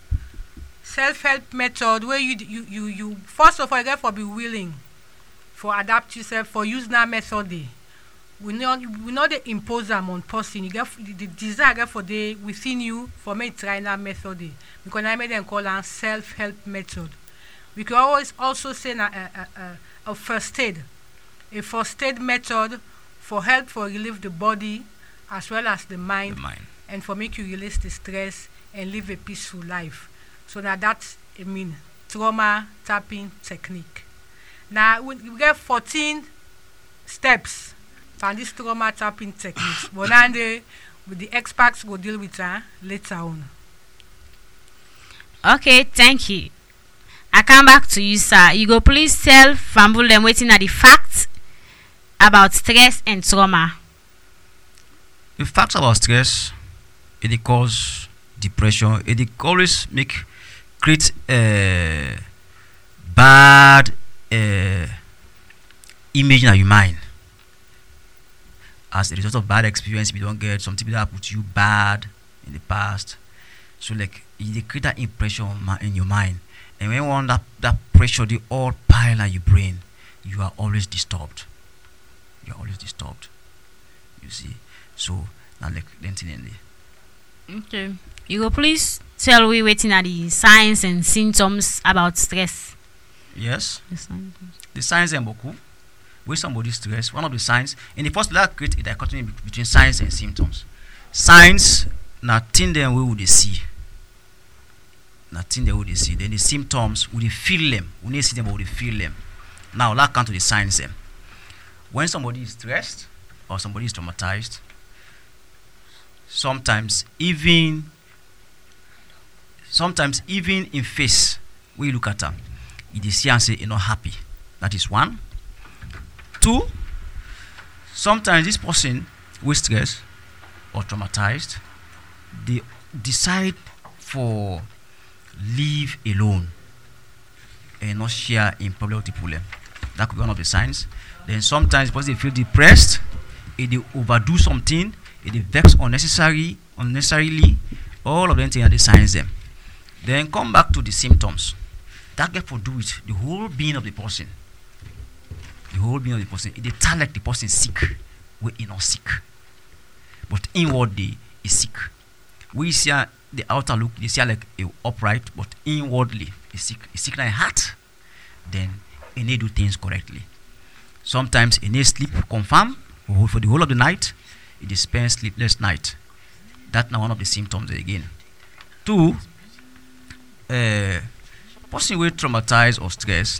Self help method where you you you you first of all you get for be willing for adapt yourself for use that method dey. We not we not dey impose them on person. You get the, the desire get for dey within you for me try that method dey because I made them call am self help method. We can always also say na a, a, a, a first aid, a first aid method for help for relieve the body as well as the mind, The mind. and for make you release the stress and live a peaceful life. So now that's I mean trauma tapping technique. Now we, we get fourteen steps for this trauma tapping techniques. But now they, with the experts will deal with her later on. Okay, thank you. I come back to you, sir. You go please tell Famble them waiting at the facts about stress and trauma. The facts about stress, it cause depression. It always make create uh, bad uh, image in your mind. As a result of bad experience, you don't get something that put you bad in the past. So like it create that impression in your mind. And when you want that, that pressure, they all pile on your brain, you are always disturbed. You are always disturbed. You see. So now like then thing in there. Okay. You go please tell we waiting at the signs and symptoms about stress. Yes. The symptoms. The signs and boku. When somebody stress, one of the signs in the first let's create a dichotomy be- between signs and symptoms. Signs nothing then we would see. Nothing they would see. Then the symptoms we feel them. We need to see them but we feel them. Now let's come to the signs then. When somebody is stressed or somebody is traumatized, sometimes even sometimes even in face when you look at them, you see and say you're not happy. That is one. Two, sometimes this person with stress or traumatized, they decide for live alone and not share in public with people. That could be one of the signs. Then sometimes because they feel depressed, if they overdo something, if they vex unnecessary, unnecessarily, all of them things are the signs them. Then come back to the symptoms. That get to do with the whole being of the person. The whole being of the person. If they tell like the person sick, we are not sick. But inwardly is sick. We see uh, the outer look, they see like a upright, but inwardly is sick. Is sick like heart. Then they need to do things correctly. Sometimes they need sleep confirm for the whole of the night. It spends sleepless night. That's now one of the symptoms again. Two, uh, person with traumatized or stressed,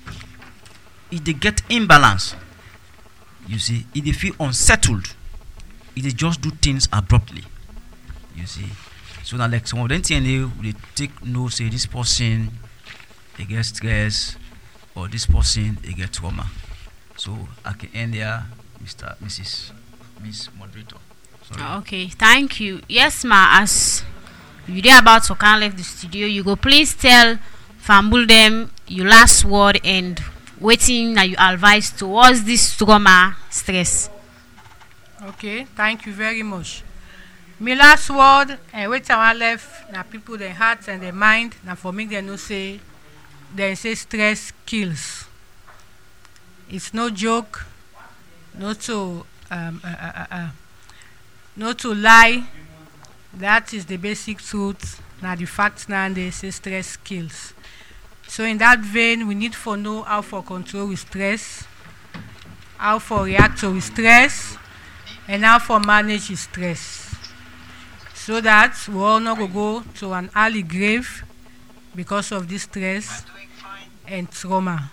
if they get imbalance, you see, if they feel unsettled, if they just do things abruptly, you see. So now like some of them things they, they take note, say this person they get stress or this person they get trauma. So I can end there, Mister Missus Miss Moderator. Sorry. Okay, thank you. Yes, ma, as you dey about to can leave the studio, you go please tell Fambul them your last word and waiting that you advise towards this trauma stress. Okay, thank you very much. My last word and wait I left na people their hearts and their mind na for make them know say they say stress kills. It's no joke, not to um uh, uh, uh, uh, not to lie. That is the basic truth. Now the facts now they say stress kills. So in that vein, we need to know how for control with stress, how for react to with stress, and how for manage with stress. So that we all not go go to an early grave because of this stress and trauma.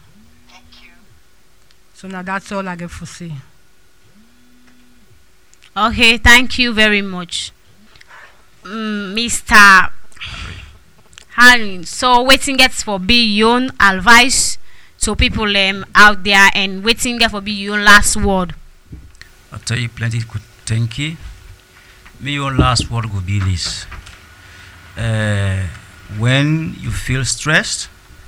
So now that's all I get to say. Okay, thank you very much, mm, Mister Harry. So waiting gets for be your advice to people um, out there and waiting get for be your last word. I'll tell you plenty good thank you. Me your last word will be this. Uh, when you feel stressed,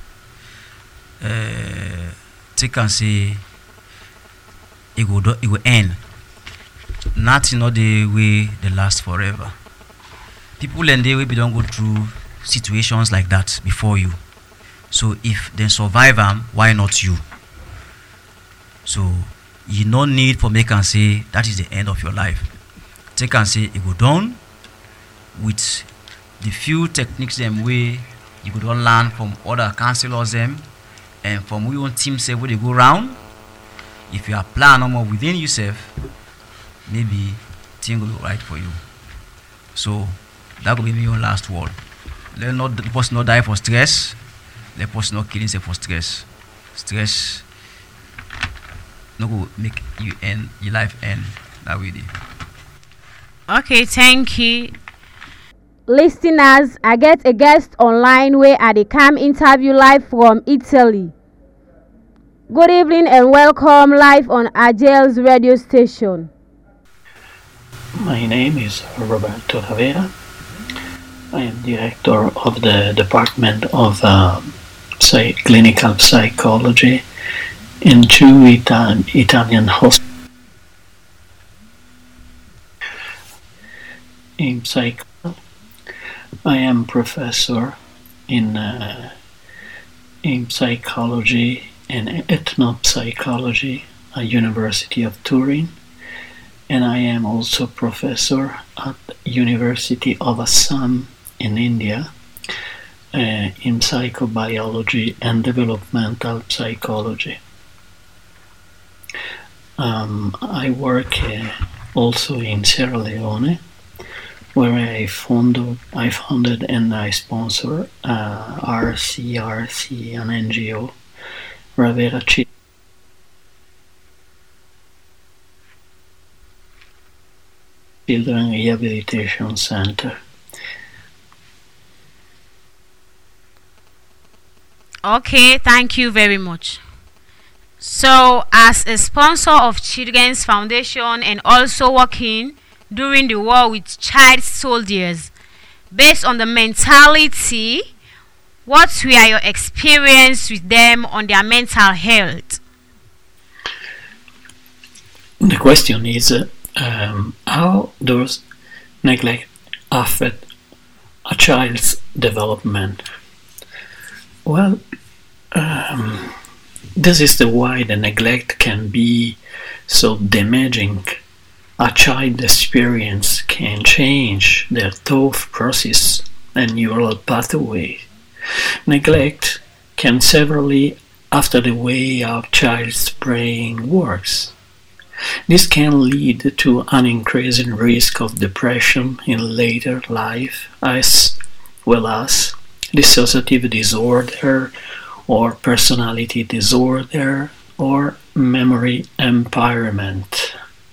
uh, take and say it will do, it will end. Nothing not the way they last forever. People and they will be don't go through situations like that before you. So if they survive them, why not you? So you no need for make and say that is the end of your life. Take and say it go down with the few techniques them way you could all learn from other counselors them and from your own team say where they go round. If you apply no more within yourself, maybe things will be right for you. So that will be your last word. Let not the person not die for stress. Let person not kill himself for stress. Stress no go make you end your life end that way. Okay, thank you. Listeners, I get a guest online where I dey come interview live from Italy. Good evening and welcome live on Agel's radio station. My name is Roberto Javera. I am director of the Department of uh, Psych- Clinical Psychology in two Ita- Italian hospitals. In psych, I am professor in uh, in psychology and ethnopsychology at University of Turin, and I am also professor at University of Assam in India uh, in psychobiology and developmental psychology. Um, I work uh, also in Sierra Leone, where I founded, I founded and I sponsor uh, R C R C, an N G O, Ravera Children Rehabilitation Center. Okay, thank you very much. So, as a sponsor of Children's Foundation and also working during the war with child soldiers, based on the mentality, what were your experience with them on their mental health? The question is, uh, um, how does neglect affect a child's development? Well, um, this is the why the neglect can be so damaging. A child experience can change their thought process and neural pathway. Neglect can severely alter the way a child's brain works. This can lead to an increasing risk of depression in later life, as well as dissociative disorder or personality disorder or memory impairment.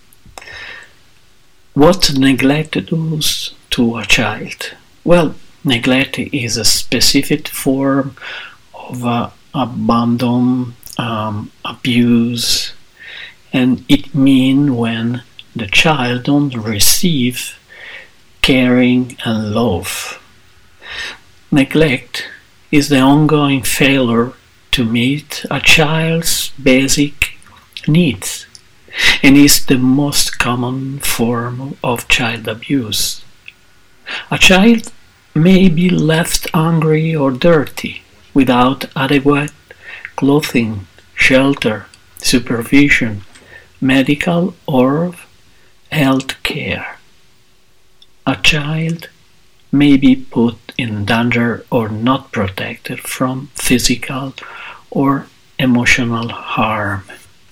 What neglect does to a child? Well, neglect is a specific form of uh, abandon, um, abuse, and it means when the child don't receive caring and love. Neglect is the ongoing failure to meet a child's basic needs and is the most common form of child abuse. A child may be left hungry or dirty without adequate clothing, shelter, supervision, medical or health care. A child may be put in danger or not protected from physical or emotional harm.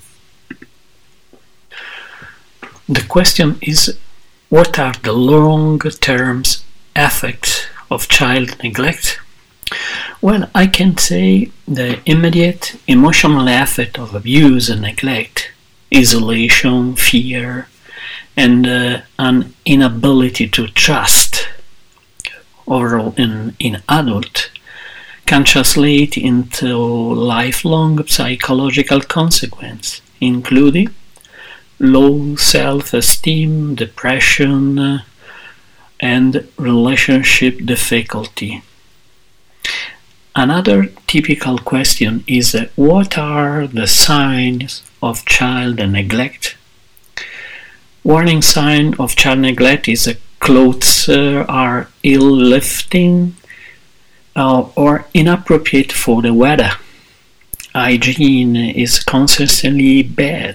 The question is, what are the long-term effects of child neglect? Well, I can say the immediate emotional effect of abuse and neglect, isolation, fear, and uh, an inability to trust overall in, in adult can translate into lifelong psychological consequences, including low self-esteem, depression, uh, and relationship difficulty. Another typical question is uh, what are the signs of child neglect? Warning sign of child neglect is uh, clothes uh, are ill-fitting uh, or inappropriate for the weather. Hygiene is consistently bad.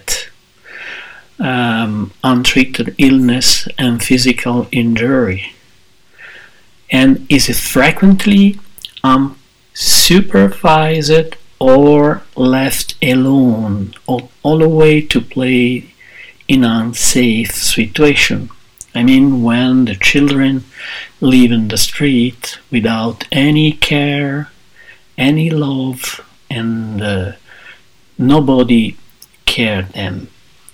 Um, untreated illness and physical injury, and is frequently unsupervised or left alone, all, all the way to play in an unsafe situation. I mean, when the children live in the street without any care, any love, and uh, nobody cared them.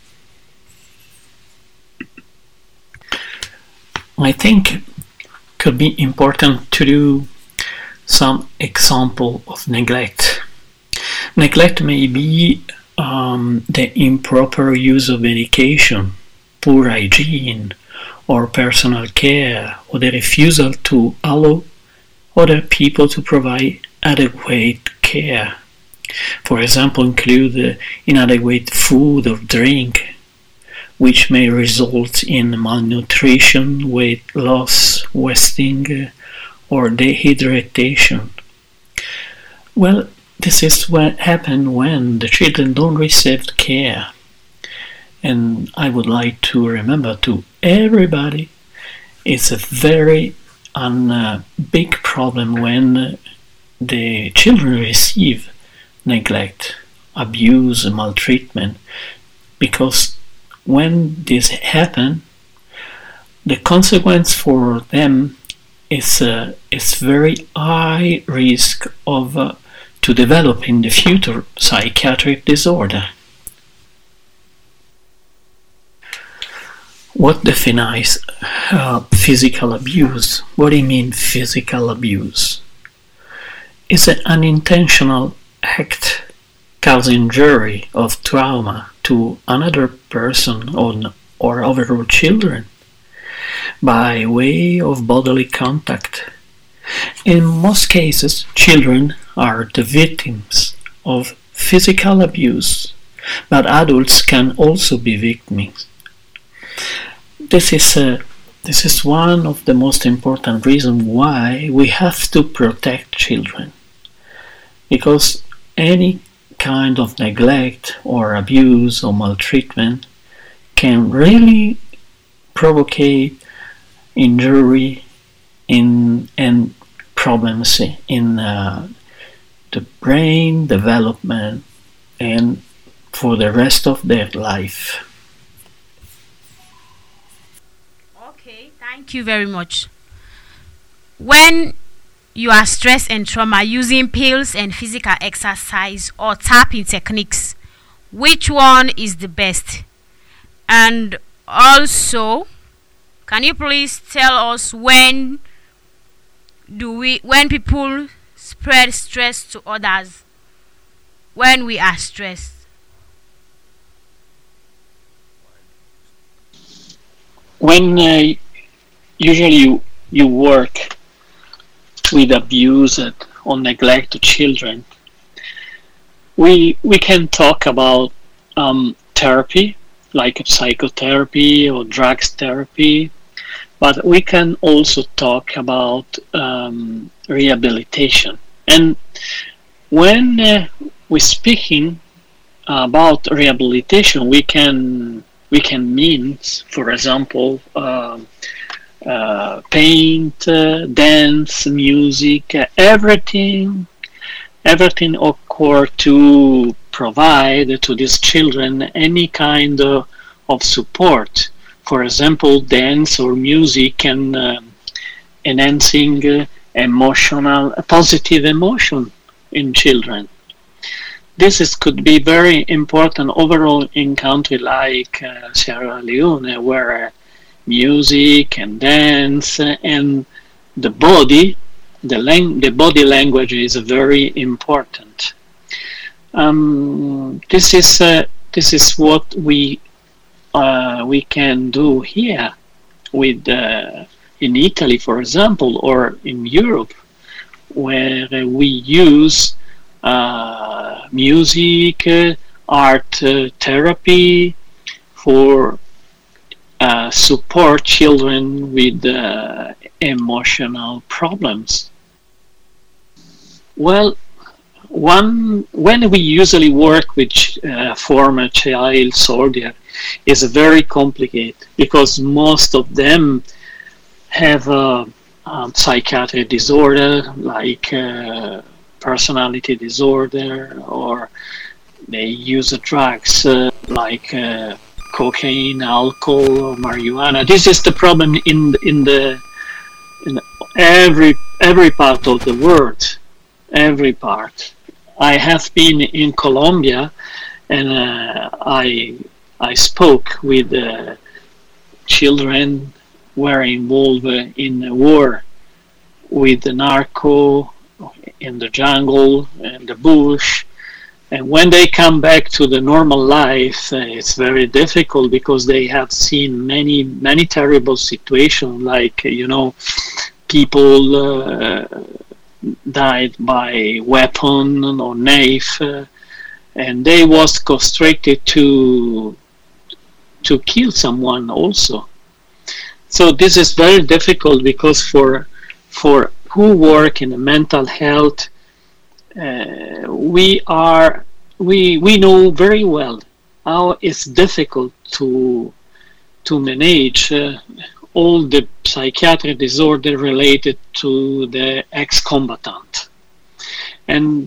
I think could be important to do some example of neglect. Neglect may be um, the improper use of medication, poor hygiene, or personal care, or the refusal to allow other people to provide adequate care. For example, include uh, inadequate food or drink, which may result in malnutrition, weight loss, wasting, uh, or dehydration. Well, this is what happens when the children don't receive care. And I would like to remember to everybody, it's a very un, uh, big problem when the children receive neglect, abuse, maltreatment, because when this happens, the consequence for them is uh, is very high risk of uh, to develop in the future psychiatric disorder. What defines uh, physical abuse? What do you mean physical abuse? It's an unintentional act causing injury of trauma to another person or, or overall children by way of bodily contact. In most cases, children are the victims of physical abuse, but adults can also be victims. This is a, this is one of the most important reasons why we have to protect children, because any kind of neglect or abuse or maltreatment can really provocate injury in and problems in uh, the brain development and for the rest of their life. Okay, thank you very much. When you are stressed and trauma, using pills and physical exercise or tapping techniques, which one is the best? And also, can you please tell us when do we when people spread stress to others when we are stressed? When uh, usually you, you work with abuse or neglect to children, we we can talk about um, therapy, like psychotherapy or drugs therapy, but we can also talk about um, rehabilitation. And when uh, we're speaking about rehabilitation, we can we can mean, for example, uh, uh, paint, uh, dance, music, uh, everything, everything occur to provide to these children any kind of, of support. For example, dance or music can uh, enhancing uh, emotional, positive emotion in children. This is, could be very important overall in country like uh, Sierra Leone, where uh, music and dance and the body, the, lang- the body language is very important. Um, this is uh, this is what we uh, we can do here with uh, in Italy, for example, or in Europe, where we use uh, music, uh, art uh, therapy for uh, support children with uh, emotional problems. Well, one when we usually work with uh, former child soldier is very complicated, because most of them have a, a psychiatric disorder like uh, personality disorder, or they use drugs uh, like uh, cocaine, alcohol, or marijuana. This is the problem in in the in every every part of the world, every part. I have been in Colombia, and uh, I I spoke with uh, children who were involved in a war with the narco in the jungle and the bush, and when they come back to the normal life, uh, it's very difficult because they have seen many many terrible situations, like, you know, people uh, died by weapon or knife, uh, and they was constricted to to kill someone also. So this is very difficult, because for for who work in the mental health, uh, we are we we know very well how it's difficult to to manage uh, all the psychiatric disorder related to the ex-combatant. And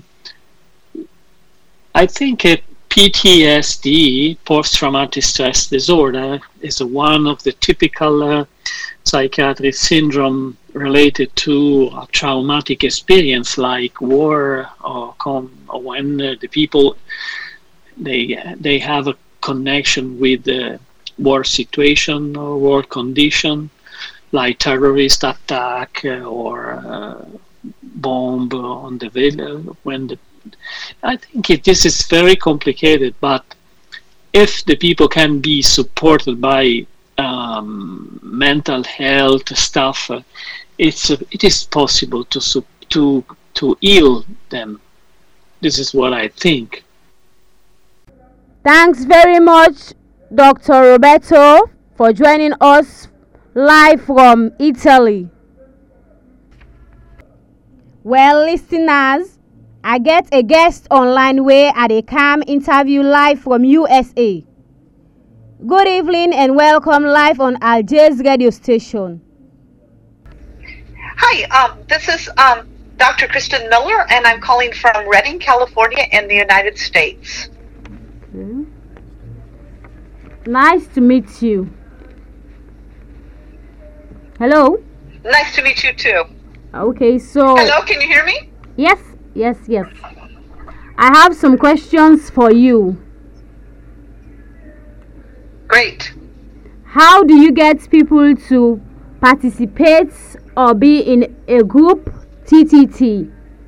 I think it P T S D, post-traumatic stress disorder, is one of the typical uh, psychiatric syndrome related to a traumatic experience like war, or, com- or when uh, the people they they have a connection with the war situation or war condition, like terrorist attack uh, or uh, bomb on the village. When the I think it, this is very complicated, but if the people can be supported by um, mental health stuff, uh, it's uh, it is possible to su- to to heal them. This is what I think. Thanks very much, Doctor Roberto, for joining us live from Italy. Well, listeners, I get a guest online where I dey come interview live from U S A. Good evening and welcome live on Algiers radio station. Hi, um, this is um, Doctor Kristen Miller, and I'm calling from Redding, California, in the United States. Hmm. Nice to meet you. Hello? Nice to meet you too. Okay, so... Hello, can you hear me? Yes, yes, yes. I have some questions for you. Great. How do you get people to participate or be in a group T T T?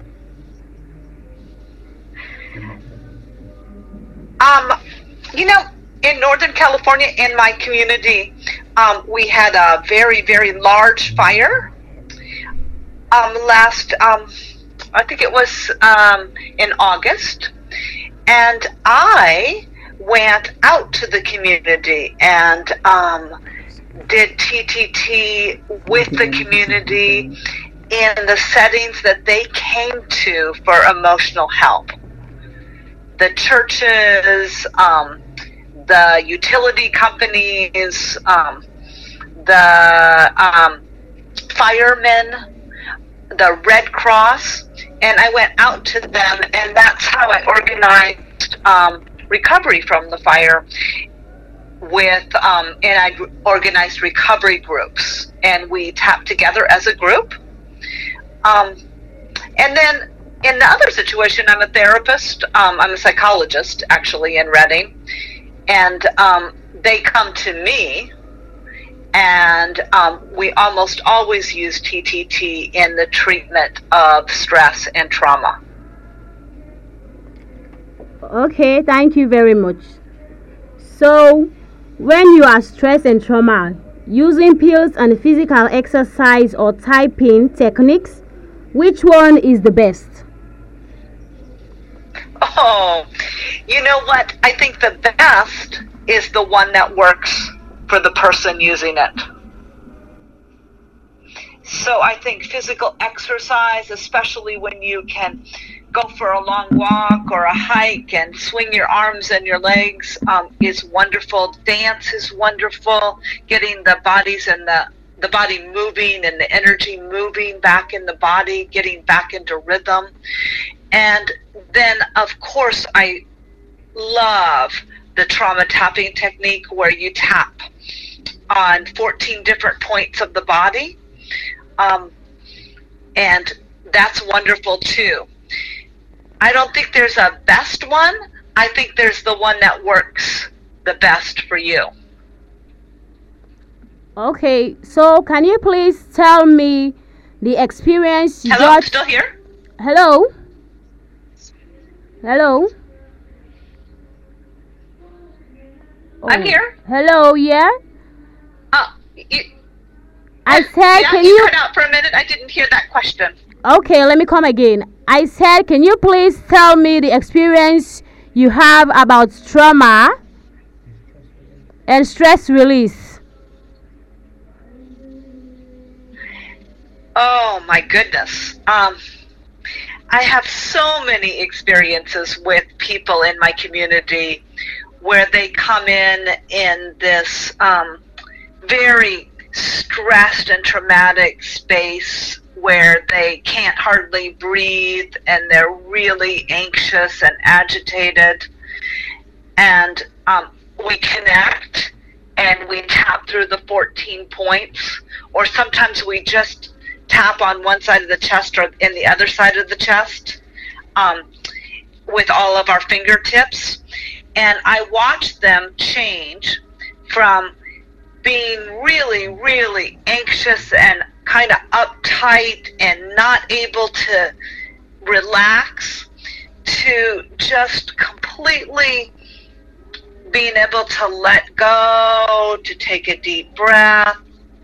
Um, you know, in Northern California, in my community, um, we had a very, very large fire. Um, last, um, I think it was um, in August, and I went out to the community and um, did T T T with the community in the settings that they came to for emotional help. The churches, um, the utility companies, um, the um, firemen, the Red Cross, and I went out to them, and that's how I organized um, recovery from the fire with, um, and I organized recovery groups, and we tapped together as a group. Um, and then in the other situation, I'm a therapist, um, I'm a psychologist actually in Redding, and um, they come to me, and um, we almost always use T T T in the treatment of stress and trauma. Okay, thank you very much. So, when you are stressed and trauma, using pills and physical exercise or typing techniques, which one is the best? Oh, you know what? I think the best is the one that works for the person using it. So I think physical exercise, especially when you can go for a long walk or a hike and swing your arms and your legs, um, is wonderful. Dance is wonderful. Getting the bodies and the the body moving and the energy moving back in the body, getting back into rhythm. And then, of course, I love the trauma tapping technique where you tap on fourteen different points of the body. Um, and that's wonderful too. I don't think there's a best one. I think there's the one that works the best for you. Okay, so can you please tell me the experience you Hello, got? still here? Hello? Hello? I'm Oh, here. Hello, yeah? Uh, you, I said, yeah, can you you... cut out for a minute. I didn't hear that question. Okay, let me come again. I said, can you please tell me the experience you have about trauma and stress release? Oh my goodness. Um, I have so many experiences with people in my community where they come in in this um, very stressed and traumatic space where they can't hardly breathe and they're really anxious and agitated. And um, we connect and we tap through the fourteen points, or sometimes we just tap on one side of the chest or in the other side of the chest um, with all of our fingertips. And I watch them change from being really, really anxious and kind of uptight and not able to relax to just completely being able to let go, to take a deep breath,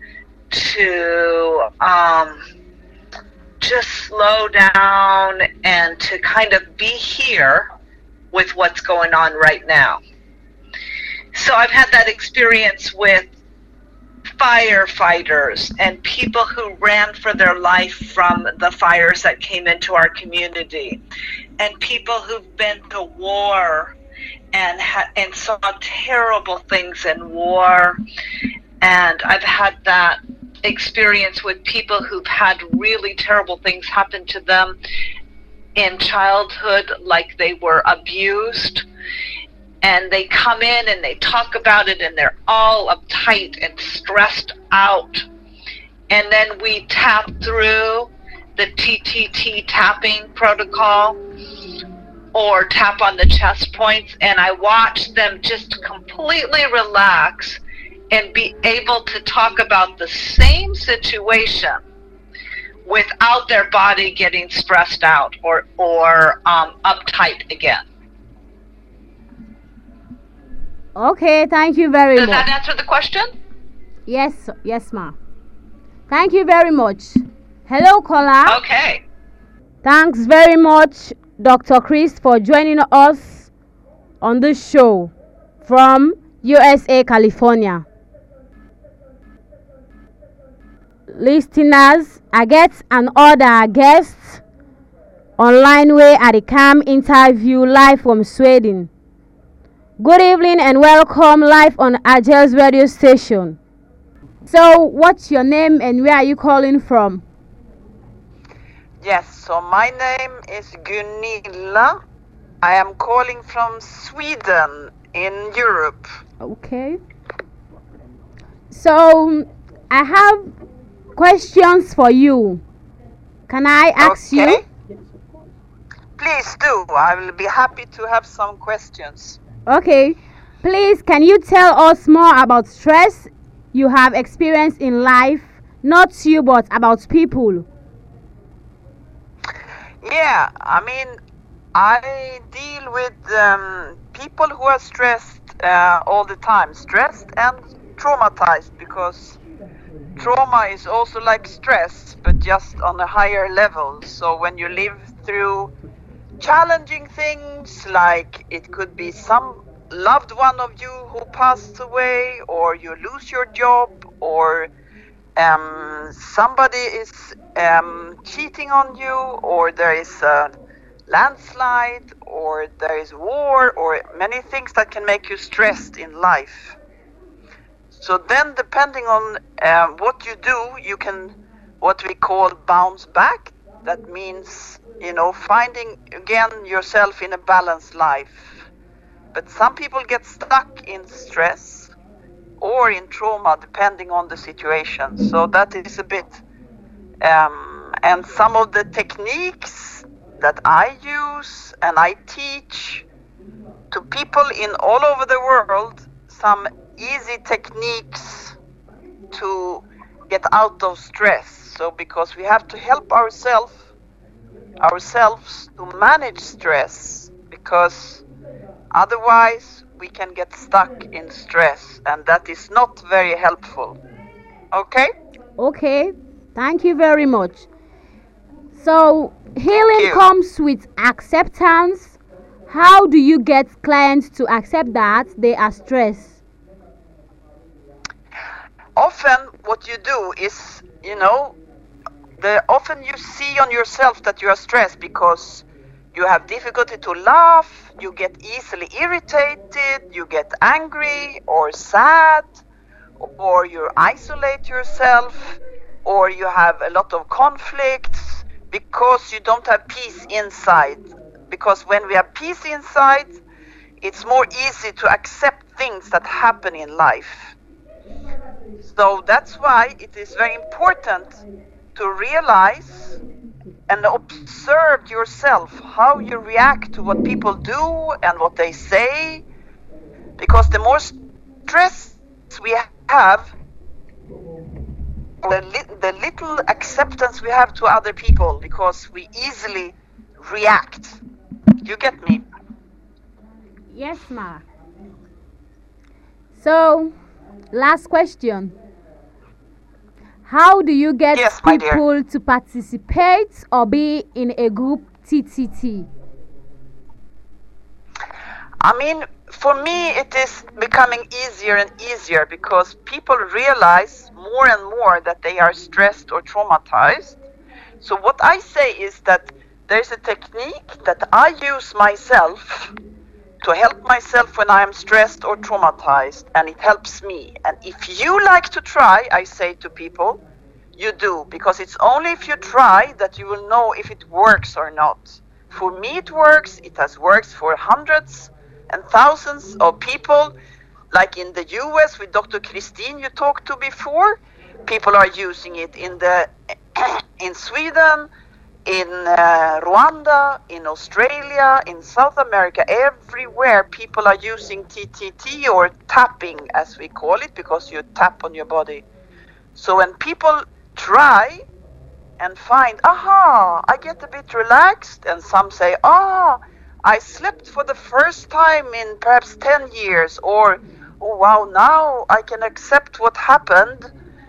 to um, just slow down and to kind of be here with what's going on right now. So I've had that experience with firefighters and people who ran for their life from the fires that came into our community, and people who've been to war and ha- and saw terrible things in war. And I've had that experience with people who've had really terrible things happen to them in childhood, like they were abused. And they come in and they talk about it and they're all uptight and stressed out. And then we tap through the T T T tapping protocol or tap on the chest points, and I watch them just completely relax and be able to talk about the same situation without their body getting stressed out or, or um, uptight again. Okay, thank you very Does much. Does that answer the question? Yes, yes, ma'am. Thank you very much. Hello, caller. Okay. Thanks very much, Doctor Chris, for joining us on this show from U S A, California. Listeners, I get an other guests online way at the CAM interview live from Sweden. Good evening and welcome live on Agel's radio station. So, what's your name and where are you calling from? Yes, so my name is Gunilla. I am calling from Sweden in Europe. Okay. So, I have questions for you. Can I ask okay. you? Please do. I will be happy to have some questions. Okay. Please, can you tell us more about stress you have experienced in life? Not you, but about people. Yeah, I mean, I deal with um, people who are stressed uh, all the time. Stressed and traumatized, because trauma is also like stress, but just on a higher level. So when you live through challenging things, like it could be some loved one of you who passed away, or you lose your job, or um, somebody is um, cheating on you, or there is a landslide, or there is war, or many things that can make you stressed in life. So then, depending on um, what you do, you can what we call bounce back. That means, you know, finding again yourself in a balanced life. But some people get stuck in stress or in trauma, depending on the situation. So that is a bit, um, and some of the techniques that I use and I teach to people in all over the world, some easy techniques to get out of stress. So because we have to help ourselves ourselves to manage stress, because otherwise we can get stuck in stress, and that is not very helpful. Okay? Okay, thank you very much. So, healing comes with acceptance. How do you get clients to accept that they are stressed? Often what you do is, you know, the often you see on yourself that you are stressed because you have difficulty to laugh, you get easily irritated, you get angry or sad, or you isolate yourself, or you have a lot of conflicts because you don't have peace inside. Because when we have peace inside, it's more easy to accept things that happen in life. So that's why it is very important to realize and observe yourself how you react to what people do and what they say, because the more stress we have, the, li- the little acceptance we have to other people, because we easily react. You get me? Yes, ma. So, last question. How do you get yes, my dear. people to participate or be in a group T T T? I mean, for me, it is becoming easier and easier because people realize more and more that they are stressed or traumatized. So what I say is that there's a technique that I use myself to help myself when I am stressed or traumatized, and it helps me. And if you like to try, I say to people, you do, because it's only if you try that you will know if it works or not. For me it works, it has worked for hundreds and thousands of people, like in the U S with Doctor Christine you talked to before. People are using it in the in Sweden, in uh, Rwanda, in Australia, in South America, everywhere people are using T T T, or tapping as we call it, because you tap on your body. So when people try and find, aha, I get a bit relaxed, and some say, ah, I slept for the first time in perhaps ten years, or, oh wow, now I can accept what happened.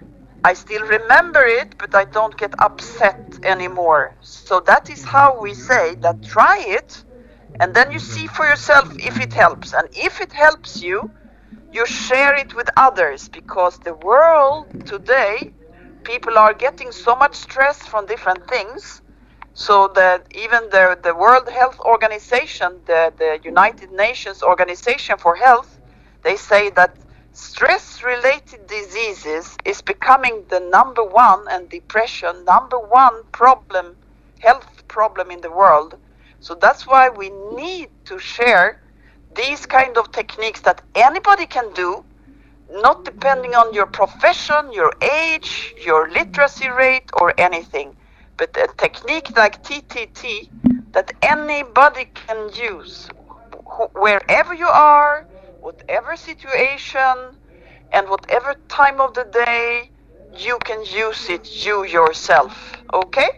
I still remember it, but I don't get upset anymore. So that is how we say that try it, and then you see for yourself if it helps. And if it helps you, you share it with others, because the world today, people are getting so much stress from different things, so that even the, the World Health Organization, the, the United Nations Organization for Health, they say that stress-related diseases is becoming the number one, and depression, number one problem, health problem in the world. So that's why we need to share these kind of techniques that anybody can do, not depending on your profession, your age, your literacy rate, or anything, but a technique like T T T that anybody can use, wh- wherever you are, whatever situation, and whatever time of the day, you can use it you yourself. Okay?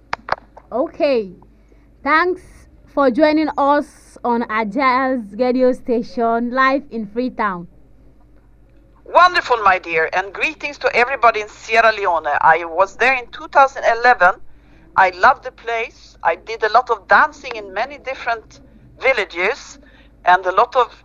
Okay. Thanks for joining us on Agile's radio station live in Freetown. Wonderful, my dear, and greetings to everybody in Sierra Leone. I was there in two thousand eleven. I loved the place. I did a lot of dancing in many different villages, and a lot of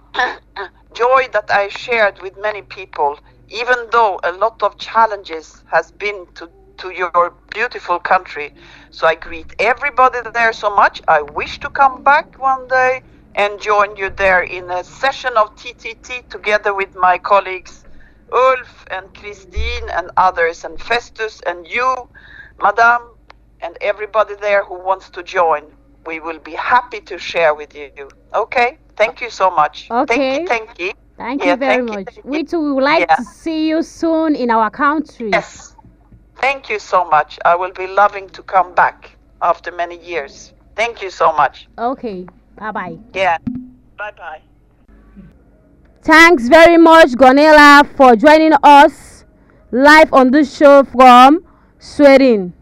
joy that I shared with many people, even though a lot of challenges has been to, to your beautiful country. So I greet everybody there so much. I wish to come back one day and join you there in a session of T T T together with my colleagues Ulf and Christine and others, and Festus and you, Madame, and everybody there who wants to join. We will be happy to share with you. Okay? Thank you so much. Okay. Thank you, thank you. Thank Yeah, you very thank you, much. thank We you. too would like Yeah. to see you soon in our country. Yes. Thank you so much. I will be loving to come back after many years. Thank you so much. Okay. Bye-bye. Yeah. Bye-bye. Thanks very much, Gonela, for joining us live on this show from Sweden.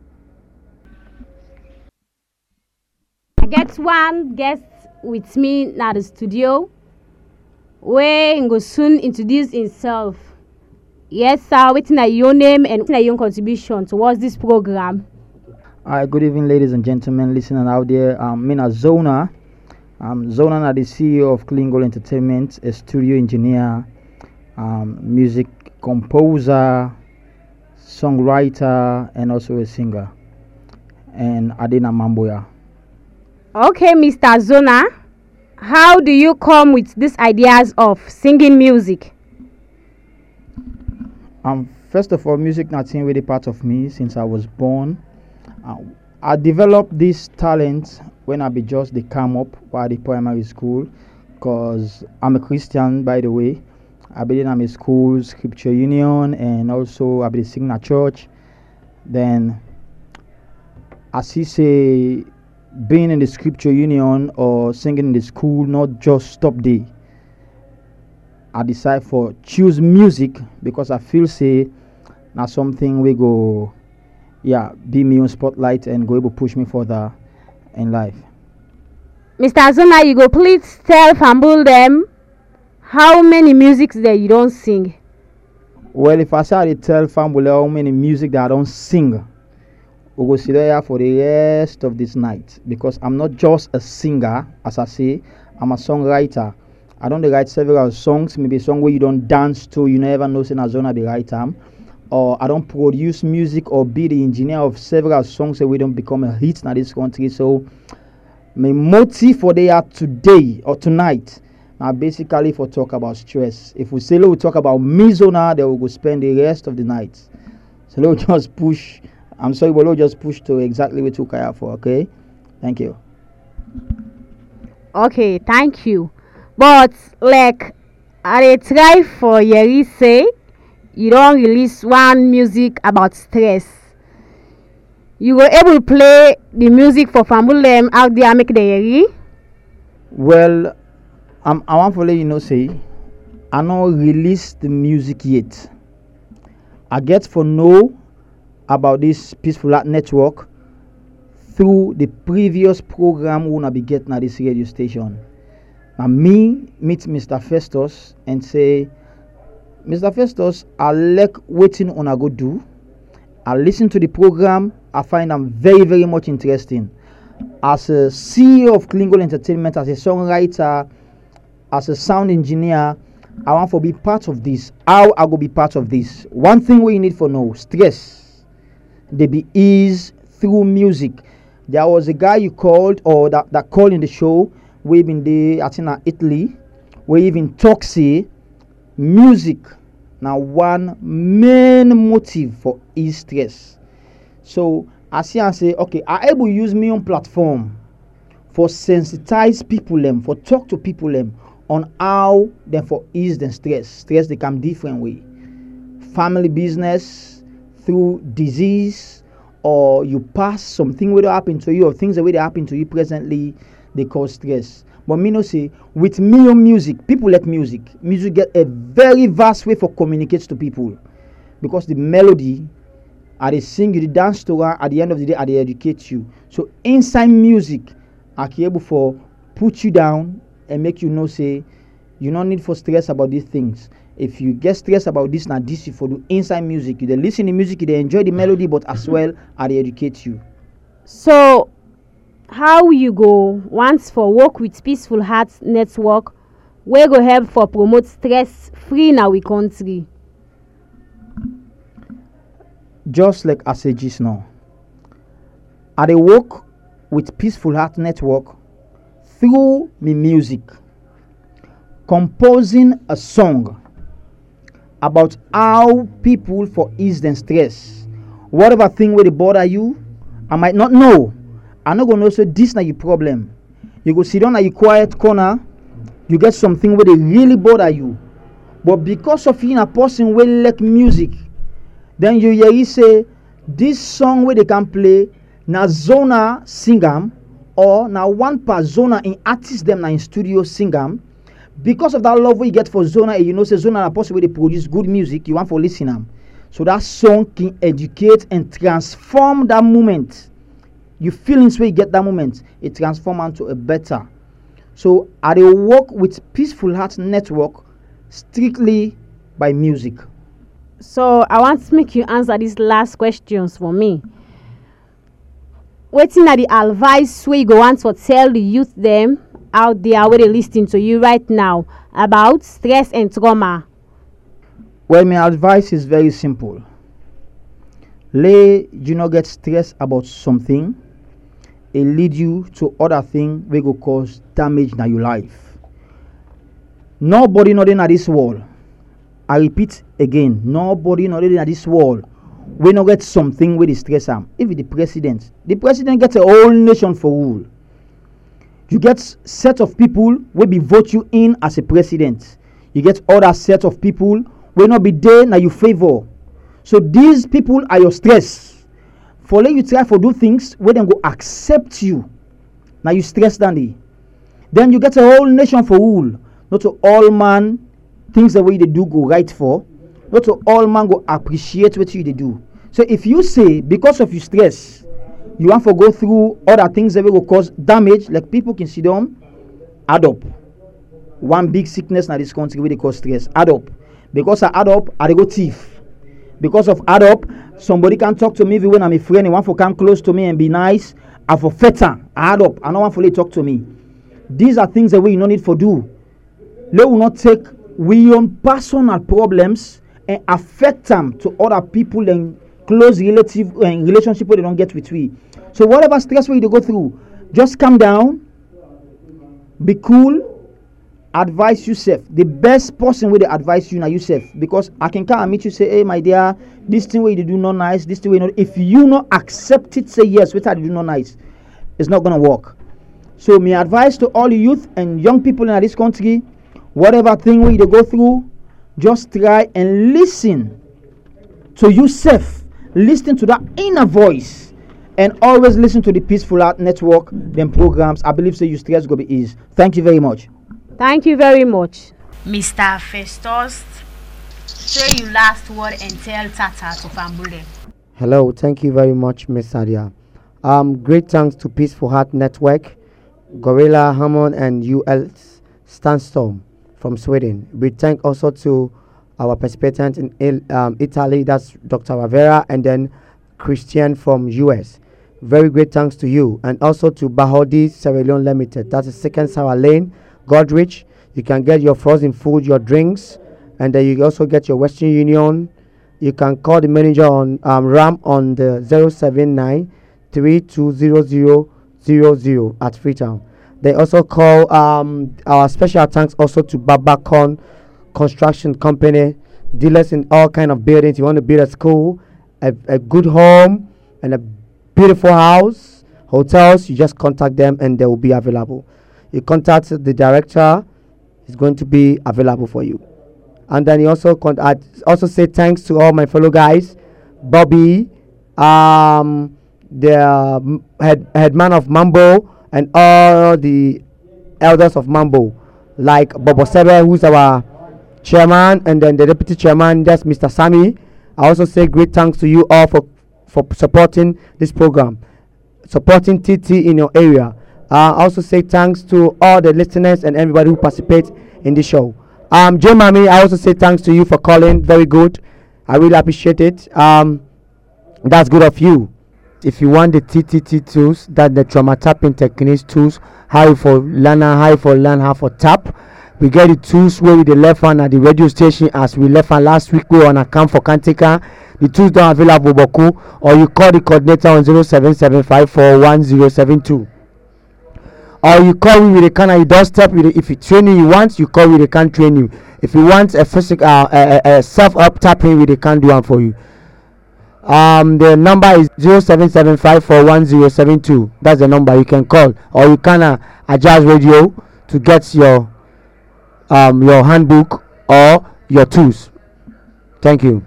I get one guest with me in the studio, where he will soon introduce himself. Yes, sir. Waiting at your name and waiting at your contribution towards this program. Hi, good evening, ladies and gentlemen listening out there. I'm Mina Zona. I'm Zona, I'm the C E O of Clean Gold Entertainment, a studio engineer, um, music composer, songwriter, and also a singer. And Adina Mamboya. Okay, Mister Zona, how do you come with these ideas of singing music? Um, first of all, music not been really part of me since I was born. Uh, I developed this talent when I be just the come up while the primary school, cause I'm a Christian, by the way. I been in a school, Scripture Union, and also I been singing at church. Then, as he say, being in the Scripture Union or singing in the school, not just stop there. I decide for choose music because I feel say now something we go, yeah, be me on spotlight and go able push me further in life. Mister Zona, you go please tell Fambul them how many musics that you don't sing. Well, if I say I tell Fambul how many music that I don't sing, we go sit there for the rest of this night because I'm not just a singer, as I say, I'm a songwriter. I don't write several songs, maybe a song where you don't dance to, you never know say na Zona be right time. Or I don't produce music or be the engineer of several songs so we don't become a hit in this country. So my motive for they are today or tonight now basically for talk about stress. If we say we talk about me Zona, then we will spend the rest of the night. So let's just push. I'm sorry, but let's just push to exactly what we took for. Okay, thank you. Okay, thank you. But like I dey try for Yeri say you don't release one music about stress. You were able to play the music for Fambulem out there make the Yeri? Well, um, I want to let you know say I not release the music yet. I get for know about this Peaceful Art Network through the previous program we wanna be getting at this radio station. Now me meet Mister Festus and say, Mister Festus, I like waiting on a go do. I listen to the program. I find them very, very much interesting. As a C E O of Klingle Entertainment, as a songwriter, as a sound engineer, I want to be part of this. How I go be part of this? One thing we need for know, stress. They be eased through music. There was a guy you called or that, that called in the show. We been there, I think, in Italy. We even talk say music now one main motive for ease stress. So I see and say, okay, I able use me on platform for sensitize people them, for talk to people them on how them for ease them stress. Stress they come different way. Family business, through disease, or you pass something will happen to you, or things that will happen to you presently, they cause stress. But me no say with me on music, people like music. Music get a very vast way for communicate to people because the melody, I they sing you, the dance to her, at the end of the day, I they educate you. So inside music, I can able for put you down and make you know say you don't need for stress about these things. If you get stressed about this, now this you for do inside music. You they listen to music, you they enjoy the melody, but as well, I they educate you. So how you go once for work with Peaceful Hearts Network, we go help for promote stress free in our country. Just like I said just now, I dey work with Peaceful Heart Network through me music, composing a song about how people for ease them stress. Whatever thing where they bother you, I might not know. I not gonna know say this na your problem. You go sit down at your quiet corner, you get something where they really bother you. But because of being a person where like music, then you hear he say this song where they can play na Zona sing am, or na one part Zona in artist them na in studio sing am. Because of that love we get for Zona, you know say Zona na person where they produce good music, you want for listen am. So that song can educate and transform that moment. You feelings where you get that moment, it transform into a better. So I dey work with Peaceful Heart Network strictly by music. So I want to make you answer these last questions for me. Waiting at the advice where you go want to tell the youth them out there where they listening to you right now about stress and trauma. Well, my advice is very simple. Lay you not get stressed about something it lead you to other thing wey go cause damage na your life. Nobody not in this world, I repeat again, nobody not in this world we not get something with the stress am. If the president, the president gets a whole nation for rule. You get set of people will be vote you in as a president. You get other set of people will not be there now you favor. So these people are your stress. For let you try for do things where them go accept you. Now you stress dandy. Then you get a whole nation for rule. Not to all man things the way they do go right for. Not to all man go appreciate what you they do. So if you say because of your stress, you want to go through other things that will cause damage, like people can see them, add up. One big sickness in this country where they cause stress. Add up. Because I add up, I go thief. Because of add up, somebody can talk to me even when I'm a friend and want to come close to me and be nice. I for fetter. I add up. I don't want to talk to me. These are things that we no need for do. They will not take we own personal problems and affect them to other people and close relative and relationship where they don't get with we. So whatever stress where you go through, just calm down, be cool, advise yourself. The best person with the advise you now yourself, because I can come and meet you say, hey my dear, this thing where you do not nice, this thing where you not. If you not accept it, say yes, without you do not nice, it's not gonna work. So my advice to all the youth and young people in this country, whatever thing where you go through, just try and listen to yourself. Listen to that inner voice. And always listen to the Peaceful Heart Network, them programs. I believe so your stress will be easy. Thank you very much. Thank you very much. Mister Festus, say your last word and tell Tata to Fambule. Hello, thank you very much, Miss Sadia. Um, great thanks to Peaceful Heart Network, Gorilla Hammond, and U L Sandstorm from Sweden. We thank also to our participants in Il- um, Italy, that's Doctor Ravera, and then Christian from U S. Very great thanks to you, and also to Bahodi Sierra Leone Limited. That's the second Sarah Lane, Godrich. You can get your frozen food, your drinks, and then you also get your Western Union. You can call the manager on um, RAM on the zero seven nine three two zero zero zero zero at Freetown. They also call um, our special thanks also to Babacon Construction Company, dealers in all kind of buildings. You want to build a school, a, a good home, and a beautiful house, hotels, you just contact them and they will be available. You contact the director, he's going to be available for you. And then you also con- I also say thanks to all my fellow guys, Bobby, um, the um, head headman of Mambo, and all the elders of Mambo, like Bobo Sebe, who's our chairman, and then the deputy chairman, that's Mister Sammy. I also say great thanks to you all for for supporting this program, supporting T T in your area. Uh, I also say thanks to all the listeners and everybody who participates in the show. Um, Joe Mami, I also say thanks to you for calling. Very good. I really appreciate it. Um, that's good of you. If you want the T T T tools, that the trauma tapping techniques tools, how for learner, how for learn how for tap. We get the tools where we the left hand at the radio station as we left hand last week. We on account for Kantika. The tools don't available Boku, or you call the coordinator on zero seven seven five four one zero seven two. Or you call me with a can and you doorstep with if you training you want, you call with a can train you. If you want a physical uh, uh, uh, self up tapping with a can do one for you. Um the number is zero seven seven five four one zero seven two. That's the number you can call, or you can uh, adjust radio to get your um your handbook or your tools. Thank you.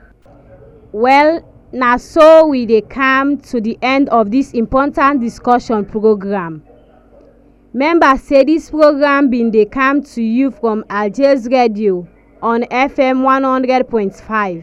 Well, now so we dey come to the end of this important discussion program. Members say this program been dey come to you from Algiers Radio on F M one hundred point five.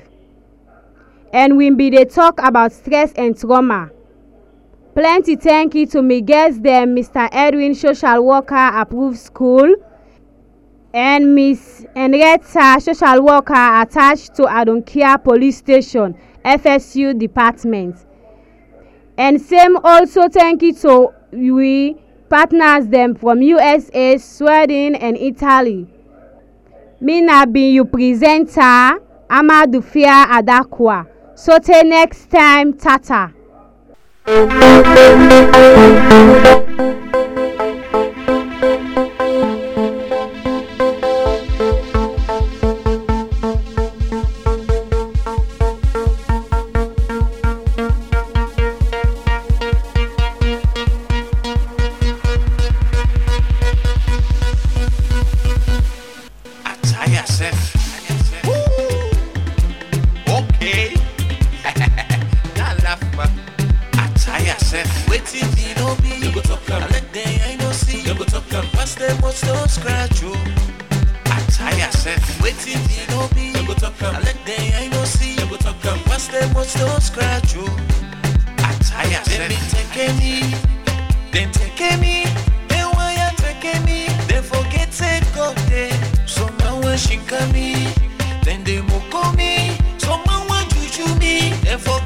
And we be dey talk about stress and trauma. Plenty thank you to me guests them, Mister Edwin, social worker, approved school, and Miss Henrietta, social worker attached to Adonkia Police Station, F S U Department. And same also thank you to we partners them from U S A, Sweden, and Italy. Me na be you presenter, Amadou Fia Adakwa. So till next time, Tata. Then they mock me, someone want juju me, and forget.